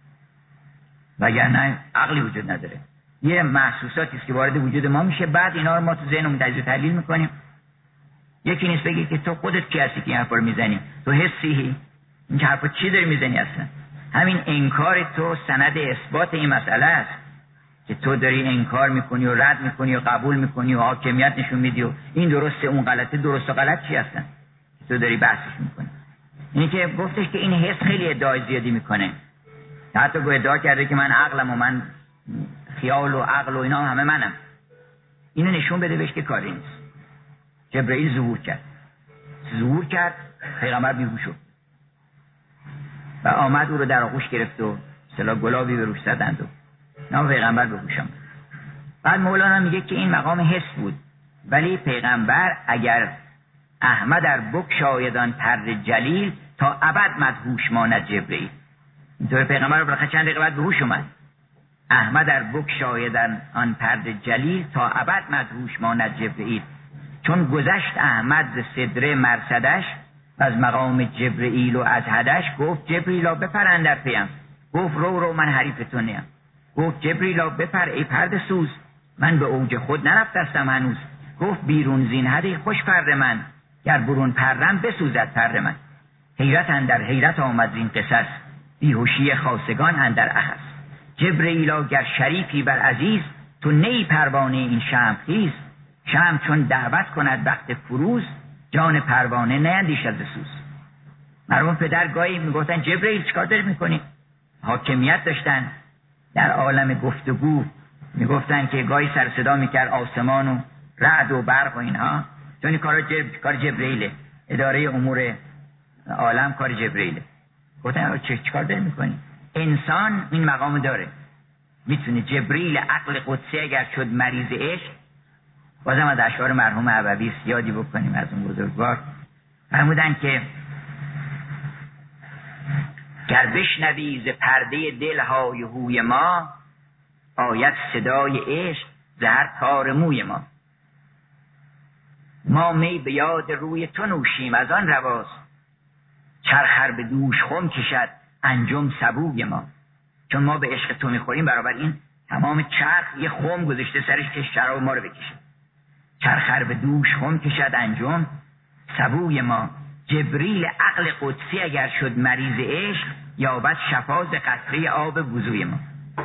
وگرنه عقلی وجود نداره. یه محسوساتی است که وارد وجود ما میشه، بعد اینا رو ما تو ذهنمون تجزیه و تحلیل میکنیم. یکی نیست بگی که تو خودت کی هستی که این حرفا رو میزنی، تو حسی، این حرفا چی داری میزنی اصلا؟ همین انکار تو سند اثبات این مسئله است که تو داری انکار میکنی و رد میکنی و قبول میکنی و حاکمیت نشون میدی و این درسته اون غلطه. درست و غلط چی هستن تو داری بحثش میکنی؟ اینی که گفتش که این حس خیلی ادعای زیادی میکنه، حتی گو ادعا کرده که من عقلم و من خیال و عقل و اینا همه منم. اینو نشون بده بهش که کاری نیست. جبرئیل ظهور کرد ظهور کرد پیغمبر بیهوش شد و آمد او رو در آغوش گرفت و سلا گلابی به روش زدند و نه پیغمبر بیهوش آمد. بعد مولانا میگه که این مقام حس بود، ولی پیغمبر اگر احمد در بگشایدان پر جلیل، تا ابد مدهوش ماند جبرئیل. اینطور پیغمبر رو برخه چند دقیقه بعد به هوش اومد. احمد در بگشایدن آن پر جلیل، تا ابد مدهوش ماند جبرئیل. چون گذشت احمد ز صدره مرصدش، و از مقام جبرئیل و از حدش. گفت جبرئیلا بپر اندر پیم، گفت رو رو من حریف تو نیم. گفت جبرئیلا بپر ای پرده سوز، من به اوج خود نرفتستم هنوز. گفت بیرون زین حدی خوش پر من، گر برون پرم بسوزد پر من. حیرت اندر حیرت آمد زین قصص، بیهوشی خاصگان اندر اخس. جبرئیلا گر شریفی بر عزیز، تو نی پروانه این شمع خیز. شمع چون دعوت کند وقت فروز، جان پروانه نیندیشد ز سوز. مرحوم پدر گاهی میگفتن جبرئیل چیکار داری میکنی؟ حاکمیت داشتن در عالم گفتگو، میگفتن که گاهی سر صدا میکرد آسمان و رعد و برق و اینها، چون این کار جب... کار جبرئیله، اداره امور عالم کار جبرئیله. گفتن چه چیکار داری میکنی؟ انسان این مقام داره، میتونه. جبرئیل عقل قدسی اگر شد مریض عشق، بازم از اشعار مرحوم عبوی یادی بکنیم از اون بزرگوار، فرمودن که گر بشنوی ز پرده دل های هوی ما، آید صدای عشق ز هر تار موی ما. ما می به یاد روی تو نوشیم از آن رواست، چرخر به دوش خم کشد انجم سبوی ما. چون ما به عشق تو میخوریم، برابر این تمام چرخ یه خم گذاشته سرش که شراب ما رو بکشه. چرخر به دوش خم کشد انجم سبوی ما. جبریل عقل قدسی اگر شد مریض عشق، یابد شفا ز قطره آب وضوی ما.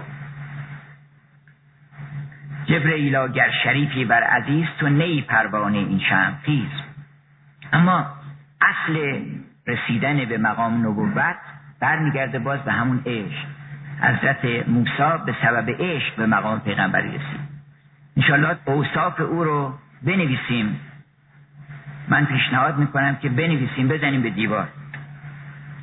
جبرئیلا گر شریفی بر عزیز، تو نی پروانه این شمع خیز. اما اصل رسیدن به مقام نبوت برمیگرده باز به همون عشق. حضرت موسی به سبب عشق به مقام پیغمبری رسید. انشالله اوصاف او رو بنویسیم. من پیشنهاد میکنم که بنویسیم، بزنیم به دیوار.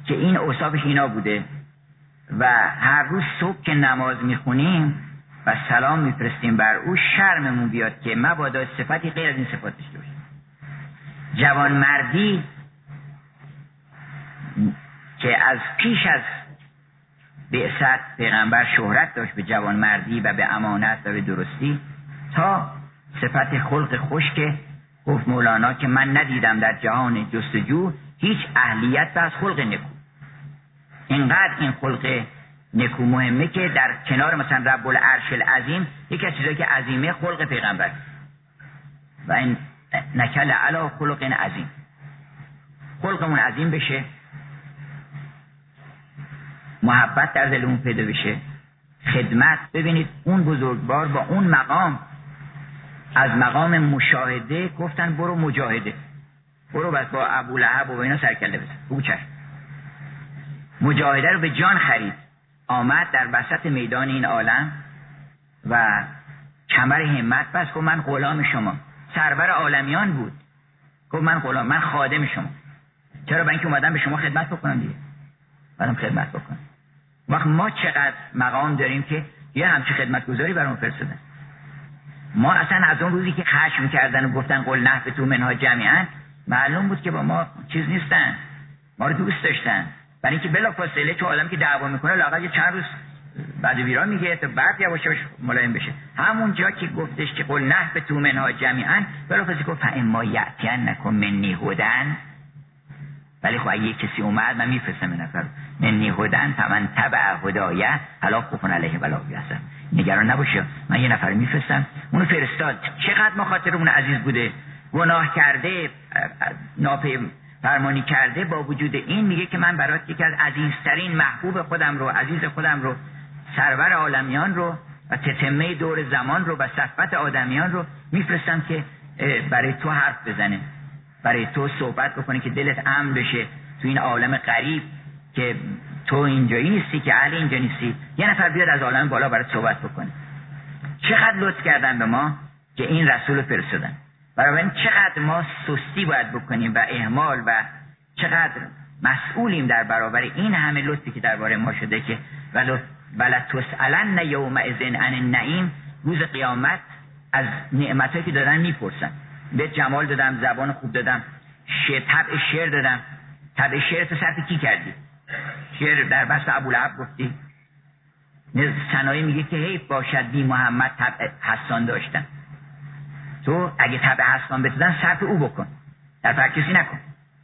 که این اوصافش اینا بوده و هر روز صبح که نماز میخونیم و سلام میفرستیم بر او، شرممون بیاد که مبادا صفتی غیر از این صفات داشته باشه. جوانمردی که از پیش از بعثت پیغمبر شهرت داشت به جوانمردی و به امانت و به درستی، تا صفت خلق خوش که گفت مولانا که من ندیدم در جهان جستجو هیچ اهلیت و از خلق نکو. اینقدر این خلق نکو مهمه که در کنار مثلا رب العرش العظیم یکی از چیزایی که عظیمه خلق پیغمبر و این نکل علی خلق عظیم، خلقمون عظیم بشه، محبت در دلمون پیدا بشه، خدمت. ببینید اون بزرگوار با اون مقام، از مقام مشاهده گفتن برو مجاهده، برو بس با ابولهب و اینا سرکله بزن، بگو چشم. مجاهده رو به جان خرید، آمد در وسط میدان این عالم و کمر همت بس، گفت من غلام شما. سرور عالمیان بود، گفت من غلام، من خادم شما. چرا؟ برای اینکه اومدم به شما خدمت بکنم دیگه، بعدم خدمت بکنم. وقت ما چقدر مقام داریم که یه همچی خدمتگزاری برامون فرستادن. ما اصلا از اون روزی که خشم کردن و گفتن قل نهبطوا منها جمیعا، معلوم بود که با ما چیز نیستن، ما رو دوست داشتن. برای اینکه بلافاصله تو آدم که دعوا میکنه لااقل چند روز بعد ویرا میگه تا بعد یواش یواش ملایم بشه. همون جا که گفتش که قل نهبطوا منها جمیعا، بلافاصله گفت فاما یأتینکم منی هدی، ولی خب اگه کسی اومد من میفرستم این نفر منی هدی فمن تبع هدایه فلا خوف علیه ولا هم یحزنون. نگران نباشه، من یه نفر میفرستم. اونو فرستاد. چقدر ما خاطرمون عزیز بوده، گناه کرده، نافرمانی کرده، با وجود این میگه که من برات یکی از عزیزترین محبوب خودم رو، عزیز خودم رو، سرور عالمیان رو و تتمه دور زمان رو و صفوت آدمیان رو میفرستم که برای تو حرف بزنه، برای تو صحبت بکنه که دلت امن بشه تو این عالم غریب که تو اینجایی نیستی، که اهل اینجا نیستی. یه نفر بیاد از عالم بالا برات صحبت بکنه. چقدر لطف کردن به ما که این رسول رو فرستادن. برای این چقدر ما سستی باید بکنیم و اهمال و چقدر مسئولیم در برابر این همه لطفی که درباره ما شده که ولا تسألن یومئذ عن النعیم. روز قیامت از نعمتایی که دادن میپرسن. به جمال دادم، زبان خوب دادم، شعر، طبع شعر دادم. طبع شعر تو صرف کی کردی؟ شعر در بست ابولهب گفتی. سنایی میگه که حیف باشد بی محمد طبع حسان داشتن. تو اگه طبع حسان بتودن صرف او بکن، در فرق کسی نکن.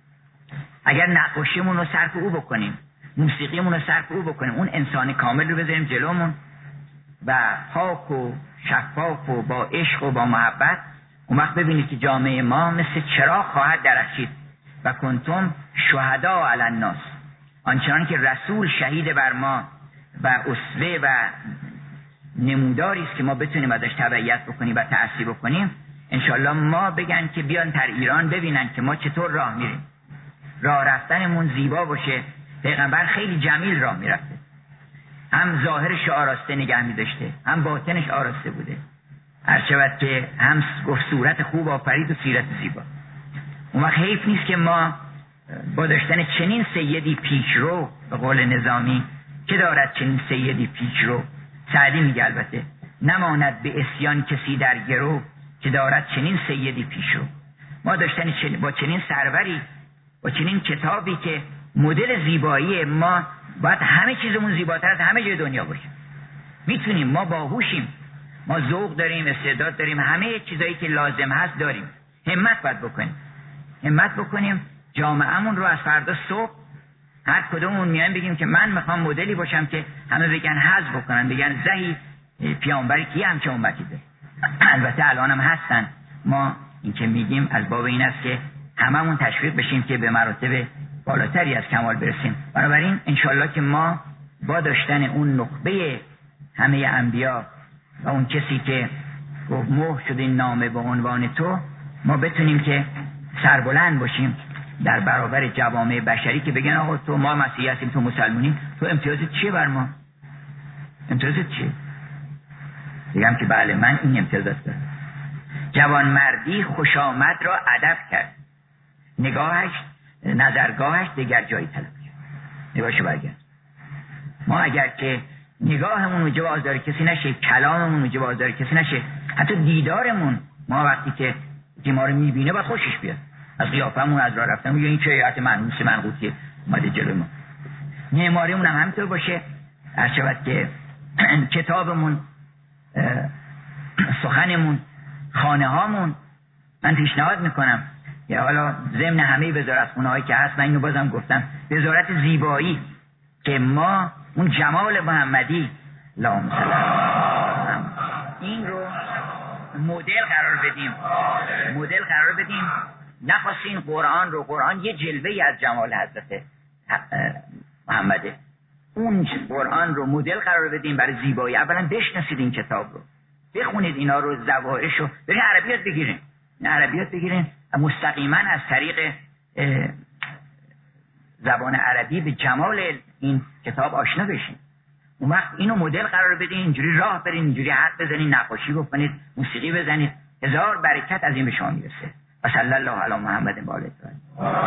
اگر نقاشیمون رو صرف او بکنیم، موسیقیمون رو صرف او بکنیم، اون انسان کامل رو بذاریم جلومون و پاک و شفاف و با عشق و با محبت، اون وقت ببینید که جامعه ما مثل چراغ خواهد درخشید. و کنتم شهدا علی الناس. آنچنان که رسول شهید بر ما و اسوه و نموداری است که ما بتونیم ازش تبعیت بکنیم و تأسی بکنیم، انشالله ما بگن که بیان در ایران ببینن که ما چطور راه میریم، راه رفتنمون زیبا باشه. پیغمبر خیلی جمیل راه میرفته، هم ظاهرش آراسته نگه میداشته، هم باطنش آراسته بوده. هر شود که هم گفت صورت خوب آفرید و سیرت زیبا. اون وقت حیف نیست که ما با داشتن چنین سیدی پیشرو، به قول نظامی که دارد چنین سیدی پیشرو، سعدی میگه البته، نماند به اسیان کسی در گرو که دارد چنین سیدی پیشرو. ما داشتن چن... با چنین سروری، با چنین کتابی که مدل زیبایی ما باید همه چیزمون زیباتر از همه جای دنیا باشه. میتونیم، ما باهوشیم، ما ذوق داریم، استعداد داریم، همه چیزایی که لازم هست داریم. همت باید بکنیم، همت بکنیم جامعهمون رو از فردا صبح هر کدومون میایم بگیم که من میخوام مدلی باشم که همه بگن حظ بکنن، بگن زهی پیامبری کی همچه امتی داره. البته الان هم هستن. ما این که میگیم از باب این است که هممون تشویق بشیم که به مراتب بالاتری از کمال برسیم. بنابراین انشالله که ما با داشتن اون نخبه همه انبیا و اون کسی که مهر شده این نامه به عنوان تو، ما بتونیم که سربلند باشیم در برابر جوامع بشری که بگن آقا تو ما مسیحی هستیم، تو مسلمونی، تو امتیازت چیه بر ما؟ امتیازت چیه؟ بگم که بله من این امتیازات دارم. جوانمردی خوش آمد را ادب کرد، نگاهش نظرگاهش دیگر جایی طلب کرد. نگاهشو برگرد. ما اگر که نگاهمون موجب آزار کسی نشه، کلاممون موجب آزار کسی نشه، حتی دیدارمون، ما وقتی که که ما رو میبینه باید خوشش بیاد از قیافمون، از راه رفتن، یا این چه هیئت منحوس منقوطی اومده جلوی ما. معماریمون هم همینطور باشه، هر شود که کتابمون، سخنمون، خانه هامون. من پیشنهاد میکنم یا حالا ضمن همه وزارتخونه هایی که هست، من اینو بازم گفتم، وزارت زیبایی که ما اون جمال محمدی اللهم صل علی این رو مدل قرار بدیم، مدل قرار بدیم. نخواستین قرآن رو، قرآن یه جلوه‌ای از جمال حضرت محمده، اون قرآن رو مدل قرار بدیم برای زیبایی. اولا بشناسید این کتاب رو، بخونید اینا رو، ظواهرش رو، برید عربیات بگیرین، عربیات بگیرین مستقیما از طریق زبان عربی به جمال این کتاب آشنا بشین. اون وقت اینو مدل قرار بدین، اینجوری راه برین، اینجوری حرف بزنین، نقاشی بکنید، موسیقی بزنید، هزار برکت از این به شما میرسه. و صلی الله علی محمد و آله.